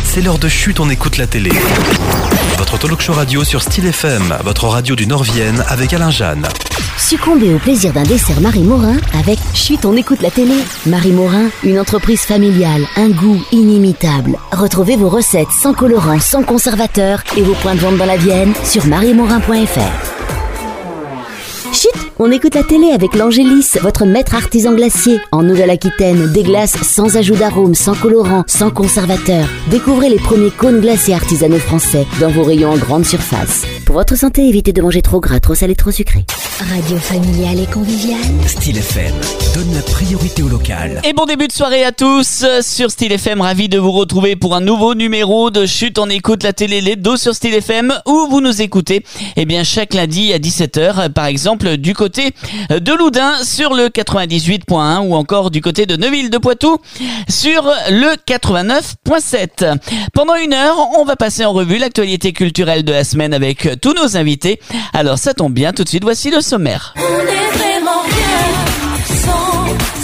c'est l'heure de Chut, on écoute la télé. Votre talk show radio sur Style FM, votre radio du Nord-Vienne avec Alain Jeanne. Succombez au plaisir d'un dessert Marie Morin avec Chut, on écoute la télé. Marie Morin, une entreprise familiale, un goût inimitable. Retrouvez vos recettes sans colorant, sans conservateur et vos points de vente dans la Vienne sur mariemorin.fr. Chut, on écoute la télé avec l'Angélis, votre maître artisan glacier. En Nouvelle-Aquitaine, des glaces sans ajout d'arôme, sans colorant, sans conservateur. Découvrez les premiers cônes glacés artisanaux français dans vos rayons en grande surface. Pour votre santé, évitez de manger trop gras, trop salé, trop sucré. Radio familiale et conviviale. Style FM donne la priorité au local. Et bon début de soirée à tous sur Style FM. Ravi de vous retrouver pour un nouveau numéro de Chut, on écoute la télé, les dos sur Style FM, où vous nous écoutez chaque lundi à 17h, par exemple du côté de Loudun sur le 98.1 ou encore du côté de Neuville de Poitou sur le 89.7. Pendant une heure, on va passer en revue l'actualité culturelle de la semaine avec tous nos invités. Alors ça tombe bien, tout de suite voici le sommaire. On est vraiment bien sans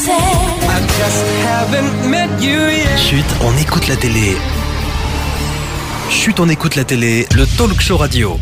elle. Chut, on écoute la télé. Chut, on écoute la télé, le talk show radio.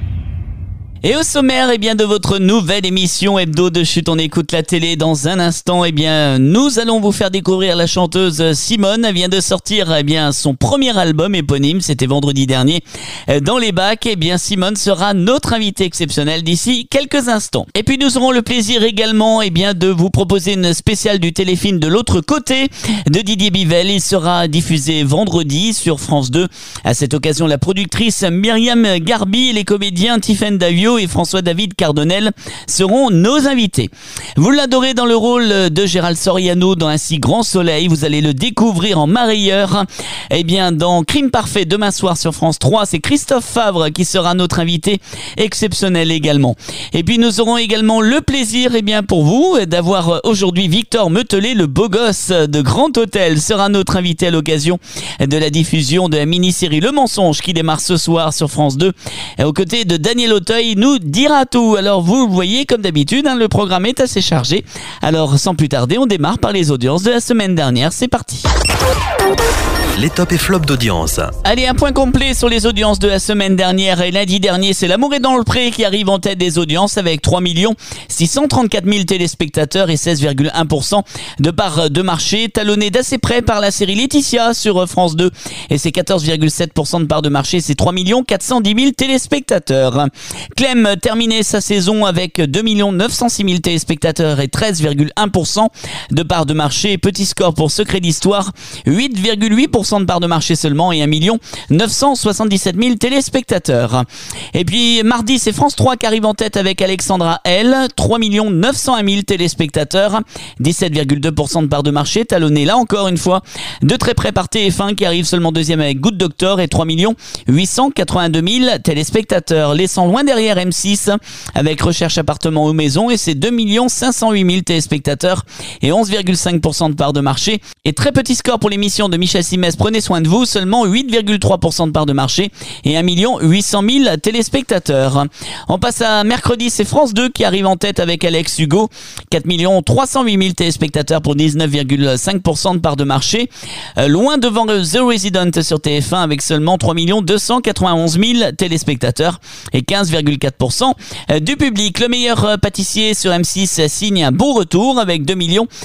Et au sommaire, de votre nouvelle émission hebdo de Chut, on écoute la télé. Dans un instant, nous allons vous faire découvrir la chanteuse Simone. Elle vient de sortir, son premier album éponyme. C'était vendredi dernier dans les bacs. Simone sera notre invitée exceptionnelle d'ici quelques instants. Et puis, nous aurons le plaisir également, de vous proposer une spéciale du téléfilm De l'autre côté de Didier Bivel. Il sera diffusé vendredi sur France 2. À cette occasion, la productrice Myriam Garbi et les comédiens Tiffaine Davio et François-David Cardonnel seront nos invités. Vous l'adorez dans le rôle de Gérald Soriano dans Un si grand soleil. Vous allez le découvrir en mareyeur. Dans Crime parfait demain soir sur France 3, c'est Christophe Favre qui sera notre invité exceptionnel également. Et puis nous aurons également le plaisir pour vous d'avoir aujourd'hui Victor Metelet, le beau gosse de Grand Hôtel, sera notre invité à l'occasion de la diffusion de la mini-série Le Mensonge qui démarre ce soir sur France 2. Et aux côtés de Daniel Auteuil, nous dira tout. Alors vous voyez, comme d'habitude, le programme est assez chargé. Alors sans plus tarder, on démarre par les audiences de la semaine dernière. C'est parti. Les tops et flops d'audience. Allez, un point complet sur les audiences de la semaine dernière. Et lundi dernier, c'est L'amour est dans le pré qui arrive en tête des audiences avec 3 634 000 téléspectateurs et 16,1% de part de marché, talonné d'assez près par la série Laetitia sur France 2. Et c'est 14,7% de part de marché, c'est 3 410 000 téléspectateurs. Clem terminait sa saison avec 2 906 000 téléspectateurs et 13,1% de part de marché. Petit score pour Secret d'Histoire, 8,8% de part de marché seulement et 1 977 000 téléspectateurs. Et puis mardi, c'est France 3 qui arrive en tête avec Alexandra L, 3 901 000 téléspectateurs, 17,2% de part de marché, talonné là encore une fois de très près par TF1 qui arrive seulement deuxième avec Good Doctor et 3 882 000 téléspectateurs, laissant loin derrière M6 avec Recherche appartement ou maison et ses 2 508 000 téléspectateurs et 11,5% de part de marché. Et très petit score pour l'émission de Michel Simès, Prenez soin de vous, seulement 8,3% de part de marché et 1 800 000 téléspectateurs. On passe à mercredi, c'est France 2 qui arrive en tête avec Alex Hugo, 4 308 000 téléspectateurs pour 19,5% de part de marché. Loin devant The Resident sur TF1 avec seulement 3 291 000 téléspectateurs et 15,4% du public. Le meilleur pâtissier sur M6 signe un beau retour avec 2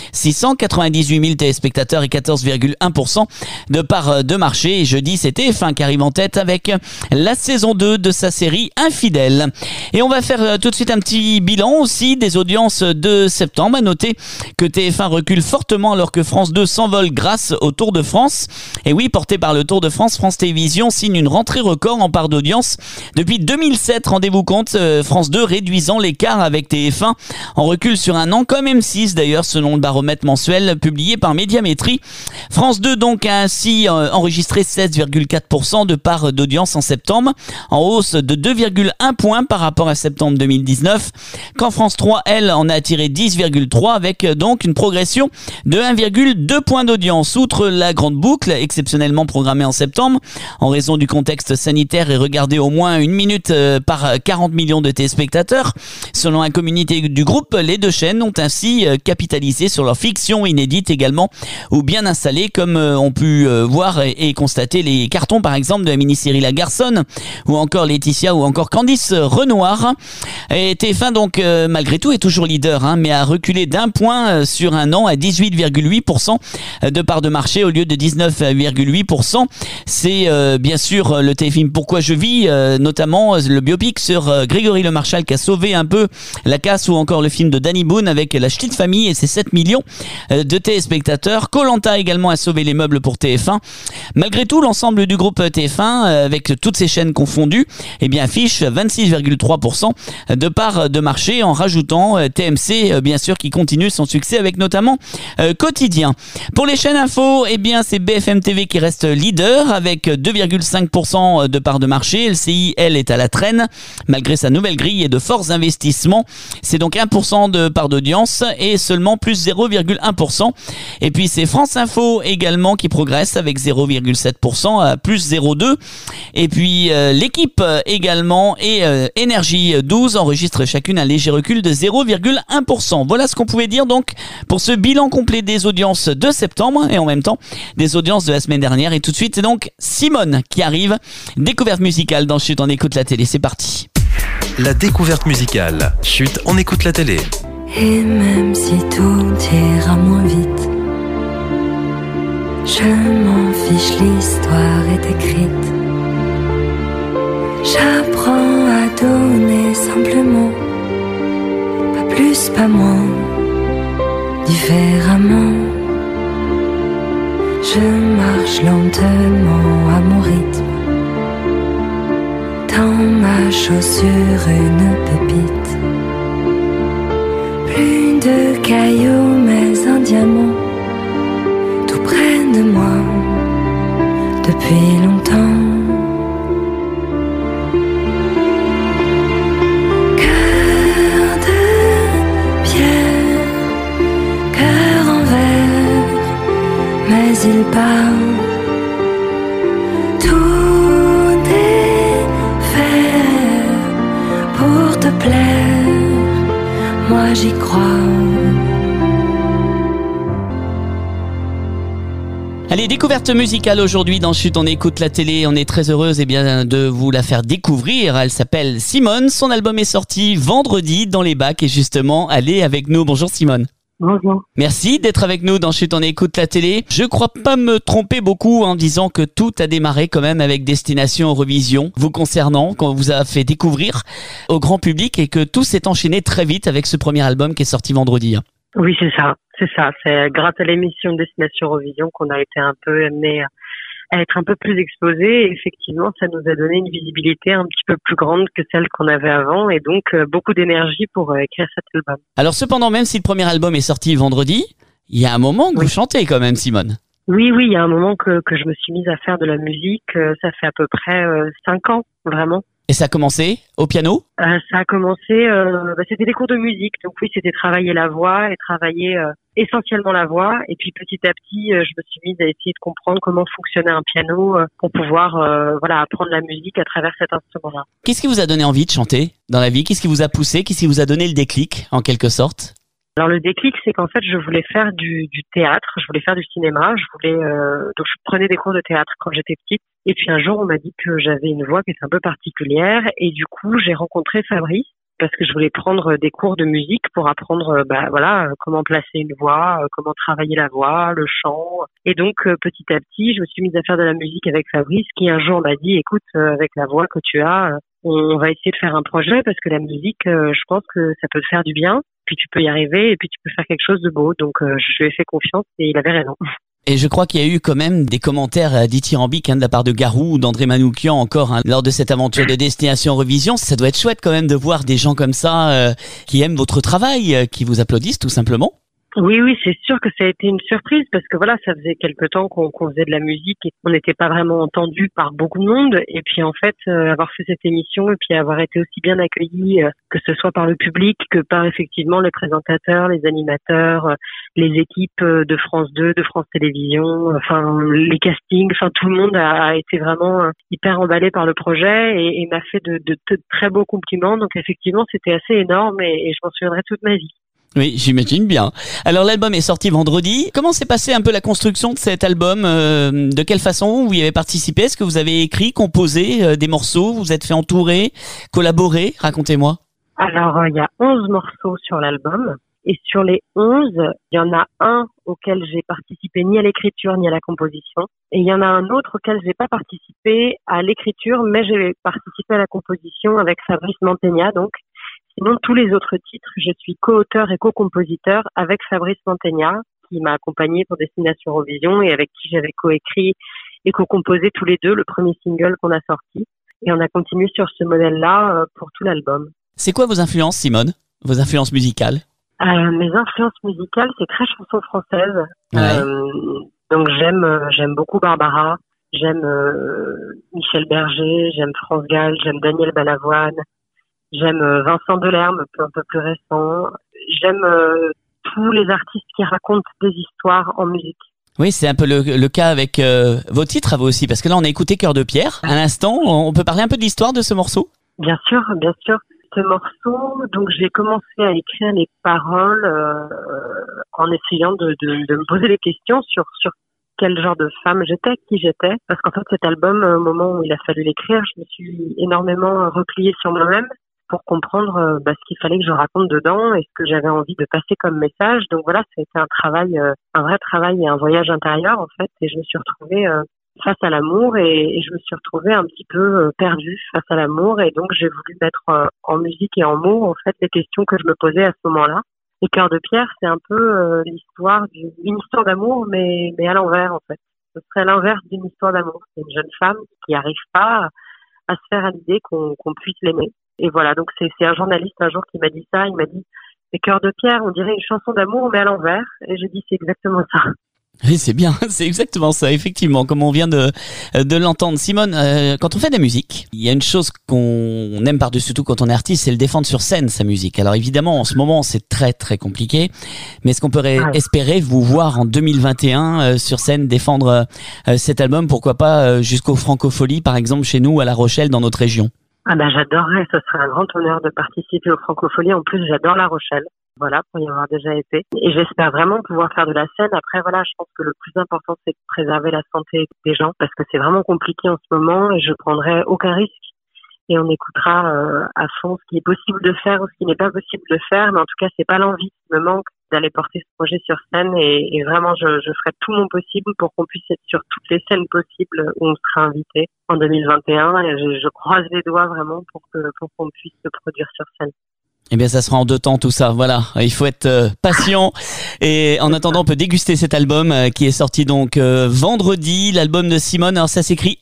698 000 téléspectateurs et 14,1% de part de marché. Et jeudi, c'est TF1 qui arrive en tête avec la saison 2 de sa série Infidèle. Et on va faire tout de suite un petit bilan aussi des audiences de septembre. À noter que TF1 recule fortement alors que France 2 s'envole grâce au Tour de France. Et oui, porté par le Tour de France, France Télévisions signe une rentrée record en part d'audience. Depuis 2007, rendez-vous compte, France 2 réduisant l'écart avec TF1 en recul sur un an, comme M6 d'ailleurs, selon le baromètre mensuel publié par Médiamétrie. France 2 donc a ainsi enregistré 16,4% de part d'audience en septembre, en hausse de 2,1 points par rapport à septembre 2019, quand France 3, elle, en a attiré 10,3 avec donc une progression de 1,2 points d'audience. Outre la grande boucle, exceptionnellement programmée en septembre, en raison du contexte sanitaire et regardée au moins 1 minute par 40 millions de téléspectateurs, selon un communiqué du groupe, les deux chaînes ont ainsi capitalisé sur leur fiction inédite également, ou bien installée, comme ont pu voir et constater les cartons par exemple de la mini-série La Garçonne ou encore Laetitia ou encore Candice Renoir. Et TF1 donc malgré tout est toujours leader, mais a reculé d'1 point sur un an à 18,8% de part de marché au lieu de 19,8%. C'est bien sûr le téléfilm Pourquoi je vis, notamment le biopic sur Grégory Le Marchal qui a sauvé un peu la casse, ou encore le film de Danny Boone avec La Ch'tite Famille et ses 7 millions de téléspectateurs. Koh-Lanta également a sauvé les meubles pour TF1. Malgré tout, l'ensemble du groupe TF1, avec toutes ses chaînes confondues, affiche 26,3% de part de marché, en rajoutant TMC, bien sûr, qui continue son succès avec notamment Quotidien. Pour les chaînes info, c'est BFM TV qui reste leader avec 2,5% de part de marché. LCI, elle, est à la traîne malgré sa nouvelle grille et de forts investissements. C'est donc 1% de part d'audience et seulement plus 0,1%. Et puis c'est France Info également qui progresse avec 0,7% à plus 0,2%. Et puis l'équipe également et Énergie 12 enregistrent chacune un léger recul de 0,1%. Voilà ce qu'on pouvait dire donc pour ce bilan complet des audiences de septembre et en même temps des audiences de la semaine dernière. Et tout de suite, c'est donc Simone qui arrive. Découverte musicale dans Chut, on écoute la télé. C'est parti. La découverte musicale. Chut, on écoute la télé. Et même si tout ira moins vite, je m'en fiche, l'histoire est écrite. J'apprends à donner simplement, pas plus, pas moins, différemment. Je marche lentement à mon rythme. Dans ma chaussure une pépite. Plus de cailloux mais un diamant, tout près de moi, depuis longtemps. Cœur de pierre, cœur en verre, mais il bat. Moi j'y crois. Allez, découverte musicale aujourd'hui dans Chut, on écoute la télé. On est très heureuse de vous la faire découvrir. Elle s'appelle Simone. Son album est sorti vendredi dans les bacs et justement, elle est avec nous. Bonjour Simone. Bonjour. Merci d'être avec nous dans Chut, on écoute la télé. Je crois pas me tromper beaucoup en disant que tout a démarré quand même avec Destination Eurovision, vous concernant, qu'on vous a fait découvrir au grand public et que tout s'est enchaîné très vite avec ce premier album qui est sorti vendredi. Oui, c'est ça. C'est grâce à l'émission Destination Eurovision qu'on a été un peu amené à être un peu plus exposé. Et effectivement, ça nous a donné une visibilité un petit peu plus grande que celle qu'on avait avant et donc beaucoup d'énergie pour écrire cet album. Alors cependant, même si le premier album est sorti vendredi, il y a un moment que vous chantez quand même, Simone. Oui, il y a un moment que je me suis mise à faire de la musique. Ça fait à peu près 5 ans, vraiment. Et ça a commencé au piano ? Ça a commencé, c'était des cours de musique. Donc oui, c'était travailler la voix et travailler essentiellement la voix. Et puis petit à petit, je me suis mise à essayer de comprendre comment fonctionnait un piano pour pouvoir apprendre la musique à travers cet instrument-là. Qu'est-ce qui vous a donné envie de chanter dans la vie ? Qu'est-ce qui vous a poussé ? Qu'est-ce qui vous a donné le déclic, en quelque sorte ? Alors le déclic, c'est qu'en fait, je voulais faire du théâtre, je voulais faire du cinéma, donc je prenais des cours de théâtre quand j'étais petite. Et puis un jour, on m'a dit que j'avais une voix qui était un peu particulière, et du coup, j'ai rencontré Fabrice parce que je voulais prendre des cours de musique pour apprendre, comment placer une voix, comment travailler la voix, le chant. Et donc petit à petit, je me suis mise à faire de la musique avec Fabrice, qui un jour m'a dit, écoute, avec la voix que tu as, on va essayer de faire un projet parce que la musique, je pense que ça peut te faire du bien. Puis tu peux y arriver et puis tu peux faire quelque chose de beau. Donc je lui ai fait confiance et il avait raison. Et je crois qu'il y a eu quand même des commentaires dithyrambiques de la part de Garou ou d'André Manoukian encore lors de cette aventure de Destination Eurovision. Ça doit être chouette quand même de voir des gens comme ça qui aiment votre travail, qui vous applaudissent tout simplement. Oui, c'est sûr que ça a été une surprise parce que ça faisait quelque temps qu'on faisait de la musique et on n'était pas vraiment entendu par beaucoup de monde. Et puis en fait, avoir fait cette émission et puis avoir été aussi bien accueilli, que ce soit par le public que par effectivement les présentateurs, les animateurs, les équipes de France 2, de France Télévisions, les castings, tout le monde a été vraiment hyper emballé par le projet et m'a fait de très beaux compliments. Donc effectivement, c'était assez énorme et je m'en souviendrai toute ma vie. Oui, j'imagine bien. Alors l'album est sorti vendredi. Comment s'est passée un peu la construction de cet album? De quelle façon vous y avez participé? Est-ce que vous avez écrit, composé des morceaux? Vous êtes fait entourer, collaborer? Racontez-moi. Alors, il y a 11 morceaux sur l'album. Et sur les 11, il y en a un auquel j'ai participé ni à l'écriture ni à la composition. Et il y en a un autre auquel j'ai pas participé à l'écriture, mais j'ai participé à la composition avec Fabrice Mantegna, donc. Sinon, tous les autres titres, je suis co-auteur et co-compositeur avec Fabrice Mantegna, qui m'a accompagné pour Destination Eurovision et avec qui j'avais coécrit et co-composé tous les deux le premier single qu'on a sorti. Et on a continué sur ce modèle-là pour tout l'album. C'est quoi vos influences, Simone? Vos influences musicales? Mes influences musicales, c'est très chanson française. Ouais. Donc j'aime beaucoup Barbara, j'aime Michel Berger, j'aime France Gall, j'aime Daniel Balavoine. J'aime Vincent Delerme, un peu plus récent. J'aime tous les artistes qui racontent des histoires en musique. Oui, c'est un peu le cas avec vos titres à vous aussi, parce que là on a écouté Cœur de Pierre. À l'instant, on peut parler un peu de l'histoire de ce morceau? Bien sûr, bien sûr. Ce morceau, donc j'ai commencé à écrire les paroles en essayant de me poser des questions sur quel genre de femme j'étais, qui j'étais. Parce qu'en fait, cet album, au moment où il a fallu l'écrire, je me suis énormément repliée sur moi-même pour comprendre ce qu'il fallait que je raconte dedans et ce que j'avais envie de passer comme message. Donc voilà, c'était un travail, un vrai travail et un voyage intérieur en fait. Et je me suis retrouvée face à l'amour et je me suis retrouvée un petit peu perdue face à l'amour. Et donc j'ai voulu mettre en musique et en mots en fait les questions que je me posais à ce moment-là. Et Cœur de Pierre, c'est un peu l'histoire d'une histoire d'amour, mais à l'envers en fait. Ce serait l'inverse d'une histoire d'amour. C'est une jeune femme qui n'arrive pas à se faire à l'idée qu'on puisse l'aimer. Et voilà, donc c'est un journaliste un jour qui m'a dit ça, il m'a dit « C'est Cœur de Pierre, on dirait une chanson d'amour mais à l'envers ». Et j'ai dit « C'est exactement ça ». Oui, c'est bien, c'est exactement ça, effectivement, comme on vient de l'entendre. Simone, quand on fait de la musique, il y a une chose qu'on aime par-dessus tout quand on est artiste, c'est le défendre sur scène, sa musique. Alors évidemment, en ce moment, c'est très très compliqué, mais est-ce qu'on pourrait espérer vous voir en 2021 sur scène défendre cet album, pourquoi pas jusqu'au Francophonie, par exemple, chez nous, à La Rochelle, dans notre région? Ah ben j'adorerais, ce serait un grand honneur de participer au Francophonie. En plus, j'adore La Rochelle. Voilà, pour y avoir déjà été. Et j'espère vraiment pouvoir faire de la scène. Après, voilà, je pense que le plus important, c'est de préserver la santé des gens parce que c'est vraiment compliqué en ce moment et je prendrai aucun risque. Et on écoutera à fond ce qui est possible de faire ou ce qui n'est pas possible de faire. Mais en tout cas, c'est pas l'envie qui me manque d'aller porter ce projet sur scène et vraiment, je ferai tout mon possible pour qu'on puisse être sur toutes les scènes possibles où on sera invité en 2021. Et je croise les doigts vraiment pour qu'on puisse se produire sur scène. Eh bien, ça sera en 2 temps tout ça. Voilà, il faut être patient. Et en attendant, on peut déguster cet album qui est sorti donc vendredi. L'album de Simone. Alors ça s'écrit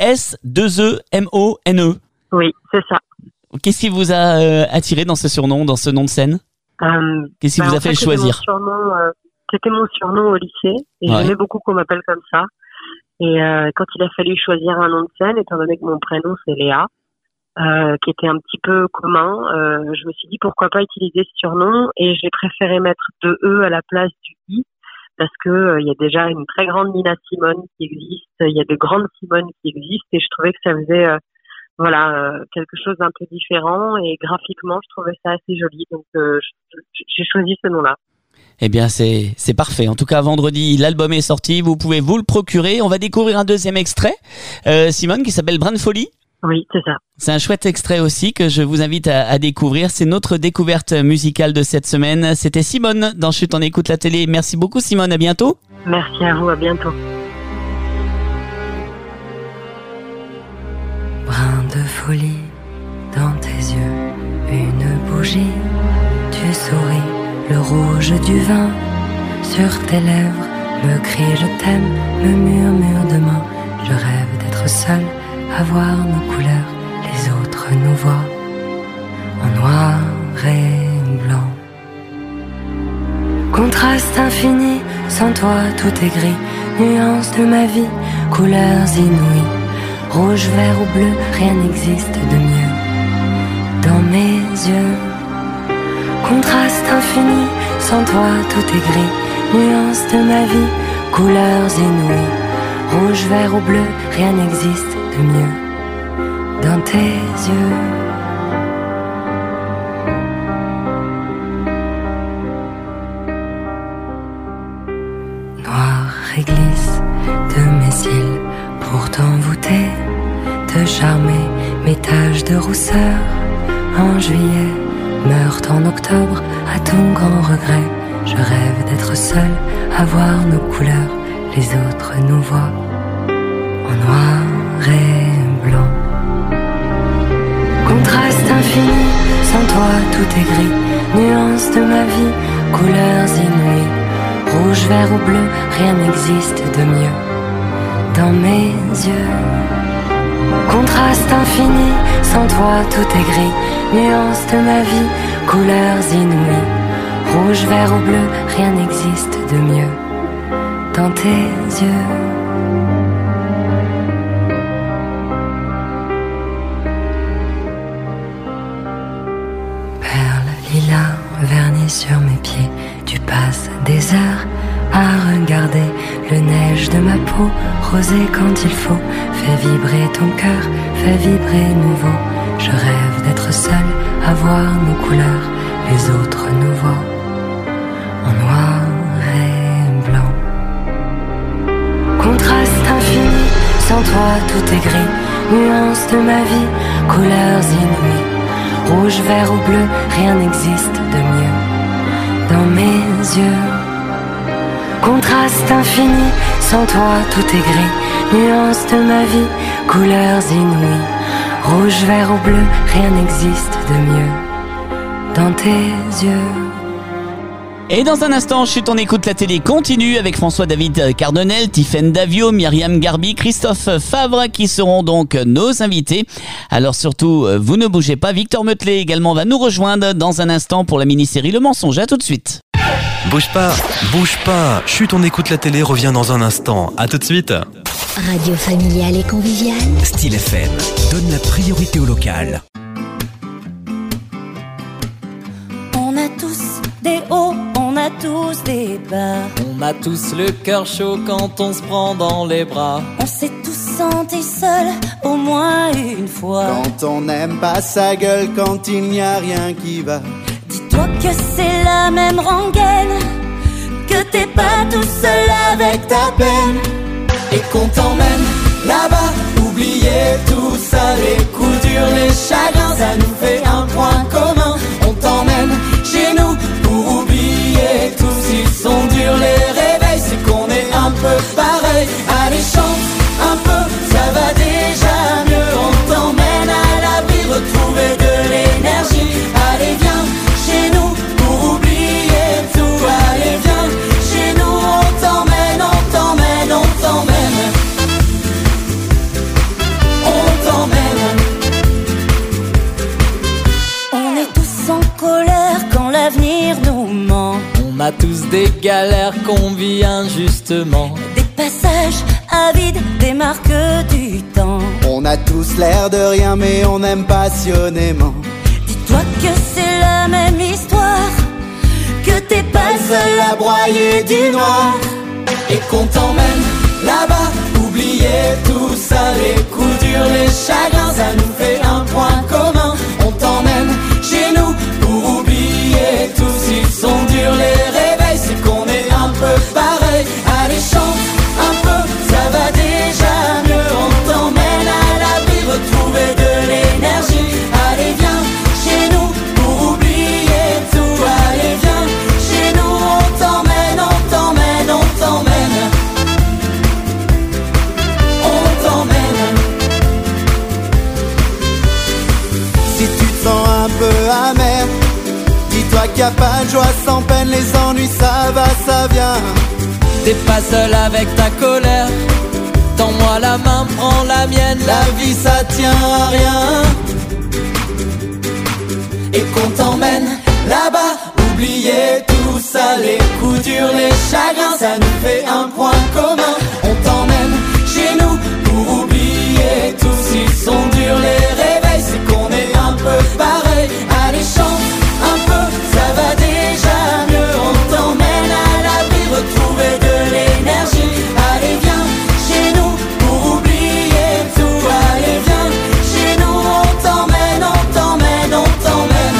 S2EMONE. Oui, c'est ça. Qu'est-ce qui vous a attiré dans ce surnom, dans ce nom de scène? Qu'est-ce qui vous a fait le choisir? C'était mon surnom au lycée et j'aimais beaucoup qu'on m'appelle comme ça. Et quand il a fallu choisir un nom de scène, étant donné que mon prénom c'est Léa, qui était un petit peu commun, je me suis dit pourquoi pas utiliser ce surnom et j'ai préféré mettre 2 E à la place du I parce que il y a déjà une très grande Nina Simone qui existe, il y a de grandes Simone qui existent et je trouvais que ça faisait quelque chose d'un peu différent et graphiquement je trouvais ça assez joli donc j'ai choisi ce nom-là. Eh bien c'est parfait. En tout cas vendredi l'album est sorti, vous pouvez vous le procurer. On va découvrir un deuxième extrait, Simone, qui s'appelle Brin de folie. Oui, c'est ça. C'est un chouette extrait aussi que je vous invite à découvrir. C'est notre découverte musicale de cette semaine. C'était Simone dans Chut, on écoute la télé. Merci beaucoup Simone, à bientôt. Merci à vous, à bientôt. Brin de folie dans tes yeux, une bougie, tu souris, le rouge du vin sur tes lèvres, me crie je t'aime, me murmure demain, je rêve d'être seul, à voir nos couleurs, les autres nous voient en noir et blanc. Contraste infini, sans toi tout est gris, nuances de ma vie, couleurs inouïes, rouge, vert ou bleu, rien n'existe de mieux dans mes yeux. Contraste infini, sans toi tout est gris, nuances de ma vie, couleurs inouïes, rouge, vert ou bleu, rien n'existe de mieux dans tes yeux. pour t'envoûter, te charmer, mes taches de rousseur. En juillet, meurent en octobre, à ton grand regret. Je rêve d'être seul, à voir nos couleurs, les autres nous voient en noir et blanc. Contraste infini, sans toi tout est gris. Nuances de ma vie, couleurs inouïes. Rouge, vert ou bleu, rien n'existe de mieux dans mes yeux. Contraste infini, sans toi tout est gris. Nuances de ma vie, couleurs inouïes. Rouge, vert ou bleu, rien n'existe de mieux dans tes yeux. Perles, lilas, vernis sur mes pieds. Tu passes des heures à regarder le neige de ma peau, rosé quand il faut. Fais vibrer ton cœur, fais vibrer nouveau. Je rêve d'être seul, à voir nos couleurs, les autres nous voient en noir et blanc. Contraste infini, sans toi tout est gris. Nuances de ma vie, couleurs inouïes. Rouge, vert ou bleu, rien n'existe de mieux dans mes yeux. Contraste infini, sans toi tout est gris. Nuances de ma vie, couleurs inouïes. Rouge, vert ou bleu, rien n'existe de mieux dans tes yeux. Et dans un instant, Chut, on écoute la télé continue avec François-David Cardonnel, Tiffaine Davio, Myriam Garbi, Christophe Favre qui seront donc nos invités. Alors surtout, vous ne bougez pas. Victor Meutlet également va nous rejoindre dans un instant pour la mini-série Le Mensonge. À tout de suite. Bouge pas. Chut, on écoute la télé revient dans un instant. À tout de suite. Radio familiale et conviviale. Style FM donne la priorité au local. On a tous des hauts, on a tous des bas. On a tous le cœur chaud quand on se prend dans les bras. On s'est tous sentis seuls au moins une fois. Quand on n'aime pas sa gueule, quand il n'y a rien qui va. Dis-toi que c'est la même rengaine, que t'es pas tout seul avec ta peine. Et qu'on t'emmène là-bas, oubliez tout ça, les coups durs, les chagrins, ça nous fait un point commun. On t'emmène chez nous pour oublier tout. S'ils sont durs les réveils, c'est qu'on est un peu pareil. Allez chante un peu, ça va déjà mieux. On t'emmène à l'abri, retrouver de l'énergie. Allez viens chez nous pour oublier tout. Allez viens chez nous, on t'emmène, on t'emmène, on t'emmène. On t'emmène. On est tous en colère quand l'avenir nous ment. On a tous des galères qu'on vit injustement. Des passages avides, des marques du temps. On a tous l'air de rien mais on aime passionnément. Dis-toi que c'est la même histoire, que t'es pas le seul à broyer du noir. Et qu'on t'emmène là-bas, oubliez tout ça, les coups durs, les chagrins, ça nous fait un point commun. On t'emmène chez nous pour oublier tout. S'ils sont durs les réveils, c'est qu'on est un peu pareil. Allez chante un peu, ça va déjà mieux. On t'emmène à l'abri, retrouver de l'énergie. Allez viens chez nous pour oublier tout. Allez viens chez nous, on t'emmène, on t'emmène, on t'emmène. On t'emmène. Si tu te sens un peu amer, dis-toi qu'il n'y a pas de joie sans peine. Les ennuis ça va, ça vient. T'es pas seul avec ta colère. Tends-moi la main, prends la mienne. La vie ça tient à rien. Et qu'on t'emmène là-bas, oubliez tout ça, les coups durs, les chagrins, ça nous fait un point commun. On t'emmène chez nous pour oublier tout. S'ils sont durs les réveils, c'est qu'on est un peu pareil. Allez chante un peu, ça va déjà mieux. On t'emmène à l'abri, retrouver de l'énergie. Allez viens chez nous pour oublier tout. Allez viens chez nous, on t'emmène, on t'emmène, on t'emmène.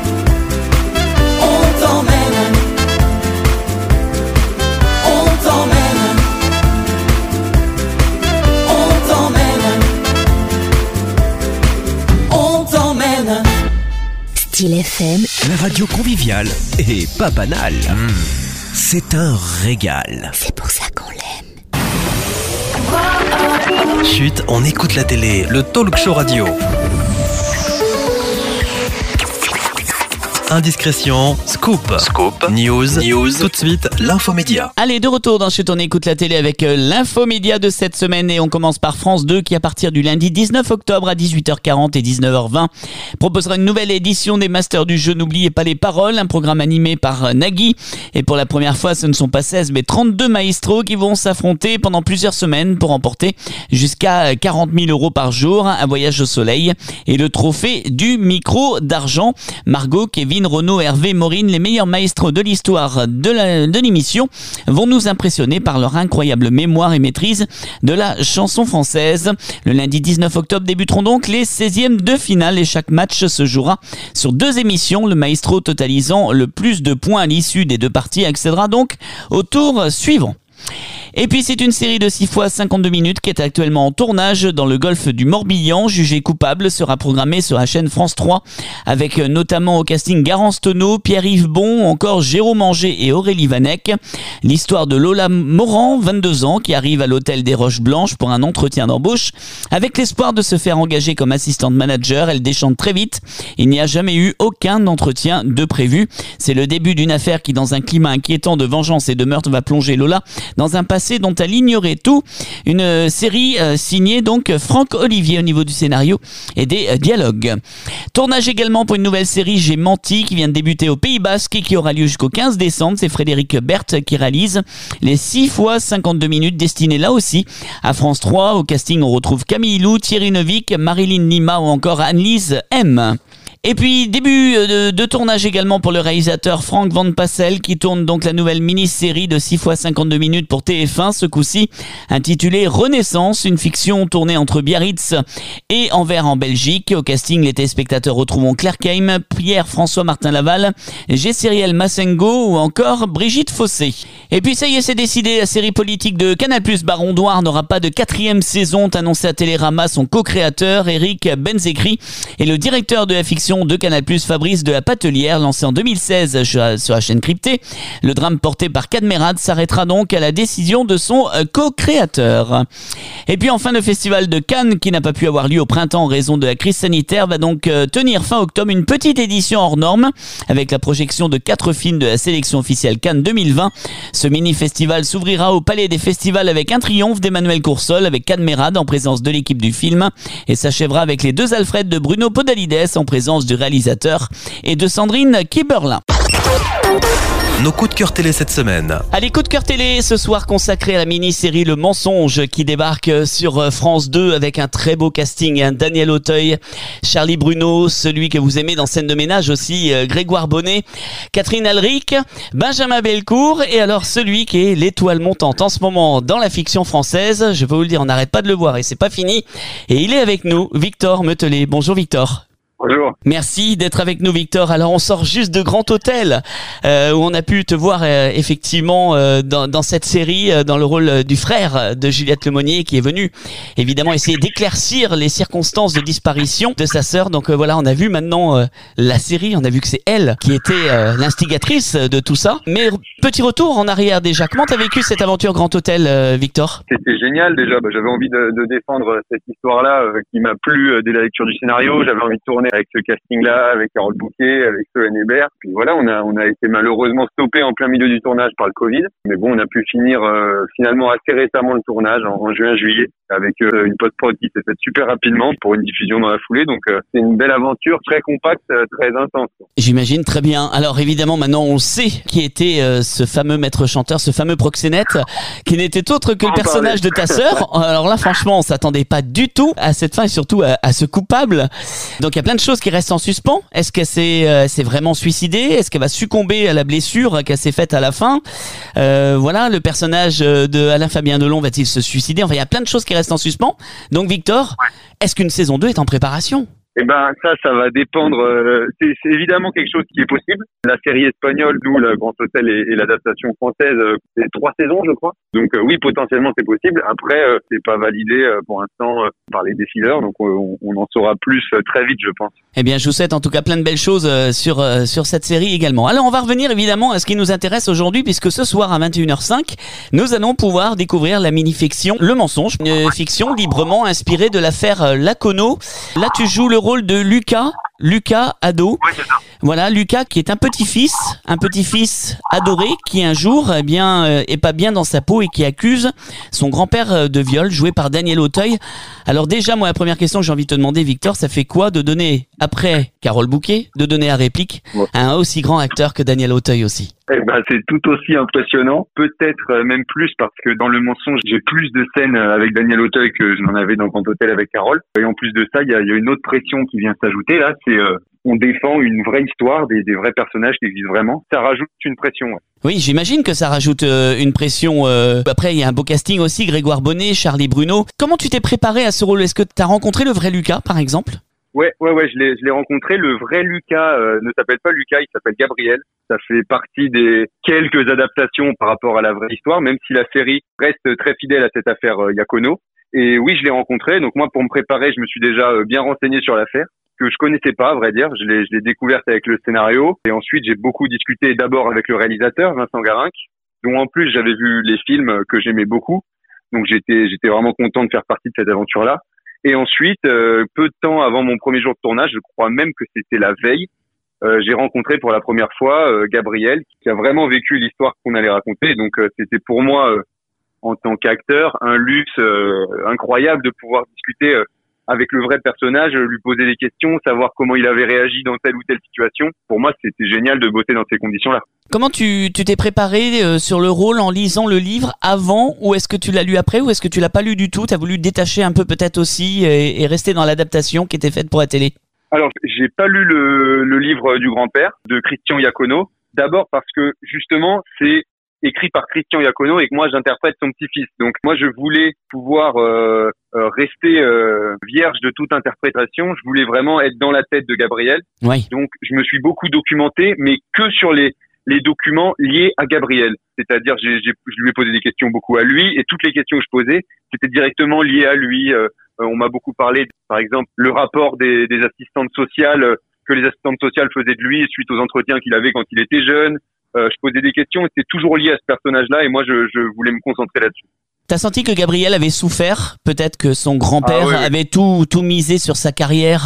On t'emmène. On t'emmène. Style FM, La radio conviviale et pas banale. C'est un régal. c'est pour ça qu'on l'aime. Chut, on écoute la télé, le talk show radio. Indiscrétion, scoop, news, tout de suite, l'infomédia. Allez, de retour dans Chut, on écoute la télé avec l'infomédia de cette semaine et on commence par France 2 qui à partir du lundi 19 octobre à 18h40 et 19h20 proposera une nouvelle édition des Masters du jeu. N'oubliez pas les paroles, un programme animé par Nagui et pour la première fois ce ne sont pas 16 mais 32 maestros qui vont s'affronter pendant plusieurs semaines pour remporter jusqu'à 40 000 € par jour, un voyage au soleil et le trophée du micro d'argent. Margot, Kevin, Renaud, Hervé, Maureen, les meilleurs maestros de l'histoire de l'émission, vont nous impressionner par leur incroyable mémoire et maîtrise de la chanson française. Le lundi 19 octobre débuteront donc les 16e de finale et chaque match se jouera sur 2 émissions. Le maestro totalisant le plus de points à l'issue des 2 parties accédera donc au tour suivant. Et puis c'est une série de 6 fois 52 minutes qui est actuellement en tournage dans le golfe du Morbihan. Jugé coupable sera programmée sur la chaîne France 3 avec notamment au casting Garance Tonneau, Pierre-Yves Bon, encore Jérôme Anger et Aurélie Vanek. L'histoire de Lola Morand, 22 ans, qui arrive à l'hôtel des Roches Blanches pour un entretien d'embauche. Avec l'espoir de se faire engager comme assistante manager, elle déchante très vite. Il n'y a jamais eu aucun entretien de prévu. C'est le début d'une affaire qui, dans un climat inquiétant de vengeance et de meurtre, va plonger Lola dans un passé dont elle ignorait tout. Une série signée donc Franck Olivier au niveau du scénario et des dialogues. Tournage également pour une nouvelle série J'ai menti qui vient de débuter au Pays Basque et qui aura lieu jusqu'au 15 décembre. C'est Frédéric Berthe qui réalise les 6 fois 52 minutes destinées là aussi à France 3. Au casting on retrouve Camille Lou, Thierry Neuvik, Marilyn Lima ou encore Annelise M. Et puis début de tournage également pour le réalisateur Franck Van Passel qui tourne donc la nouvelle mini-série de 6 fois 52 minutes pour TF1 ce coup-ci intitulée Renaissance, une fiction tournée entre Biarritz et Anvers en Belgique. Au casting les téléspectateurs retrouveront Claire Keim, Pierre-François Martin Laval, Gesseriel Massengo ou encore Brigitte Fossé. Et puis ça y est, c'est décidé, la série politique de Canal+, Baron Noir n'aura pas de 4e saison, annoncé à Télérama son co-créateur Eric Benzekri et le directeur de la fiction de Canal+, Fabrice de la Patelière, lancé en 2016 sur la chaîne cryptée. Le drame porté par Cadmerade s'arrêtera donc à la décision de son co-créateur. Et puis enfin, le festival de Cannes, qui n'a pas pu avoir lieu au printemps en raison de la crise sanitaire, va donc tenir fin octobre une petite édition hors norme avec la projection de 4 films de la sélection officielle Cannes 2020. Ce mini-festival s'ouvrira au Palais des Festivals avec un triomphe d'Emmanuel Coursol avec Cadmerade en présence de l'équipe du film et s'achèvera avec les 2 Alfred de Bruno Podalides en présence du réalisateur et de Sandrine Kiberlin. Nos coups de cœur télé cette semaine. Allez, coup de cœur télé ce soir consacré à la mini-série Le Mensonge qui débarque sur France 2 avec un très beau casting. Daniel Auteuil, Charlie Bruno, celui que vous aimez dans Scène de ménage aussi, Grégoire Bonnet, Catherine Alric, Benjamin Bellecourt et alors celui qui est l'étoile montante en ce moment dans la fiction française. Je peux vous le dire, on n'arrête pas de le voir et c'est pas fini. Et il est avec nous, Victor Metelet. Bonjour Victor. Bonjour. Merci d'être avec nous Victor. Alors on sort juste de Grand Hôtel où on a pu te voir effectivement dans cette série dans le rôle du frère de Juliette Lemonnier qui est venu évidemment essayer d'éclaircir les circonstances de disparition de sa sœur. Donc voilà, on a vu maintenant la série, on a vu que c'est elle qui était l'instigatrice de tout ça. Mais petit retour en arrière déjà, comment t'as vécu cette aventure Grand Hôtel Victor? C'était génial déjà, j'avais envie de défendre cette histoire-là qui m'a plu dès la lecture du scénario. J'avais envie de tourner avec ce casting-là, avec Carole Bouquet, avec Solène Hébert. Puis voilà, on a été malheureusement stoppé en plein milieu du tournage par le Covid. Mais bon, on a pu finir finalement assez récemment le tournage en juin-juillet avec une post-prod qui s'est faite super rapidement pour une diffusion dans la foulée. Donc c'est une belle aventure, très compacte, très intense. J'imagine, très bien. Alors évidemment, maintenant on sait qui était ce fameux maître chanteur, ce fameux proxénète, qui n'était autre que le personnage de ta sœur. Alors là, franchement, on s'attendait pas du tout à cette fin et surtout à ce coupable. Donc il y a plein de choses qui restent en suspens. Est-ce qu'elle s'est vraiment suicidée? Est-ce qu'elle va succomber à la blessure qu'elle s'est faite à la fin? Voilà, le personnage de Alain Fabien Delon va-t-il se suicider? Enfin, il y a plein de choses qui restent en suspens. Donc Victor, est-ce qu'une saison 2 est en préparation? Eh ben ça va dépendre. C'est évidemment quelque chose qui est possible. La série espagnole, d'où le Grand Hôtel et l'adaptation française, c'est 3 saisons, je crois. Donc oui, potentiellement c'est possible. Après, c'est pas validé pour l'instant par les décideurs, donc on en saura plus très vite, je pense. Eh bien, je vous souhaite en tout cas plein de belles choses sur cette série également. Alors, on va revenir évidemment à ce qui nous intéresse aujourd'hui, puisque ce soir à 21h05, nous allons pouvoir découvrir la mini-fiction Le Mensonge, une fiction librement inspirée de l'affaire Lacono. Là, tu joues le rôle de Lucas ado. Oui, c'est ça. Voilà, Lucas qui est un petit-fils adoré qui un jour est pas bien dans sa peau et qui accuse son grand-père de viol, joué par Daniel Auteuil. Alors déjà, moi, la première question que j'ai envie de te demander, Victor, ça fait quoi de donner, après Carole Bouquet, de donner à réplique à un aussi grand acteur que Daniel Auteuil aussi? Eh ben, c'est tout aussi impressionnant, peut-être même plus, parce que dans Le Mensonge, j'ai plus de scènes avec Daniel Auteuil que je n'en avais dans Grand Hôtel avec Carole. Et en plus de ça, il y a une autre pression qui vient s'ajouter là, c'est on défend une vraie histoire, des vrais personnages qui existent vraiment. Ça rajoute une pression. Ouais. Oui, j'imagine que ça rajoute une pression. Après, il y a un beau casting aussi, Grégoire Bonnet, Charlie Bruno. Comment tu t'es préparé à ce rôle? Est-ce que tu as rencontré le vrai Lucas, par exemple? Ouais, je l'ai rencontré. Le vrai Lucas ne s'appelle pas Lucas, il s'appelle Gabriel. Ça fait partie des quelques adaptations par rapport à la vraie histoire, même si la série reste très fidèle à cette affaire Iacono. Et oui, je l'ai rencontré. Donc moi, pour me préparer, je me suis déjà bien renseigné sur l'affaire, que je connaissais pas, à vrai dire. Je l'ai découverte avec le scénario. Et ensuite, j'ai beaucoup discuté d'abord avec le réalisateur, Vincent Garinck, dont en plus j'avais vu les films que j'aimais beaucoup. Donc j'étais vraiment content de faire partie de cette aventure-là. Et ensuite, peu de temps avant mon premier jour de tournage, je crois même que c'était la veille, j'ai rencontré pour la première fois Gabriel, qui a vraiment vécu l'histoire qu'on allait raconter. Donc c'était pour moi, en tant qu'acteur, un luxe incroyable de pouvoir discuter avec le vrai personnage, lui poser des questions, savoir comment il avait réagi dans telle ou telle situation. Pour moi, c'était génial de bosser dans ces conditions-là. Comment tu t'es préparé sur le rôle en lisant le livre avant, ou est-ce que tu l'as lu après, ou est-ce que tu l'as pas lu du tout? T'as voulu détacher un peu peut-être aussi et rester dans l'adaptation qui était faite pour la télé? Alors, j'ai pas lu le livre du grand-père de Christian Iacono. D'abord parce que justement, c'est écrit par Christian Iacono et que moi j'interprète son petit-fils. Donc moi je voulais pouvoir rester vierge de toute interprétation. Je voulais vraiment être dans la tête de Gabriel. Oui. Donc je me suis beaucoup documenté, mais que sur les documents liés à Gabriel. C'est-à-dire je lui ai posé des questions beaucoup à lui et toutes les questions que je posais, c'était directement lié à lui. On m'a beaucoup parlé, par exemple, le rapport des assistantes sociales que les assistantes sociales faisaient de lui suite aux entretiens qu'il avait quand il était jeune. Je posais des questions et c'était toujours lié à ce personnage-là et moi je voulais me concentrer là-dessus. T'as senti que Gabriel avait souffert, peut-être que son grand-père avait tout misé sur sa carrière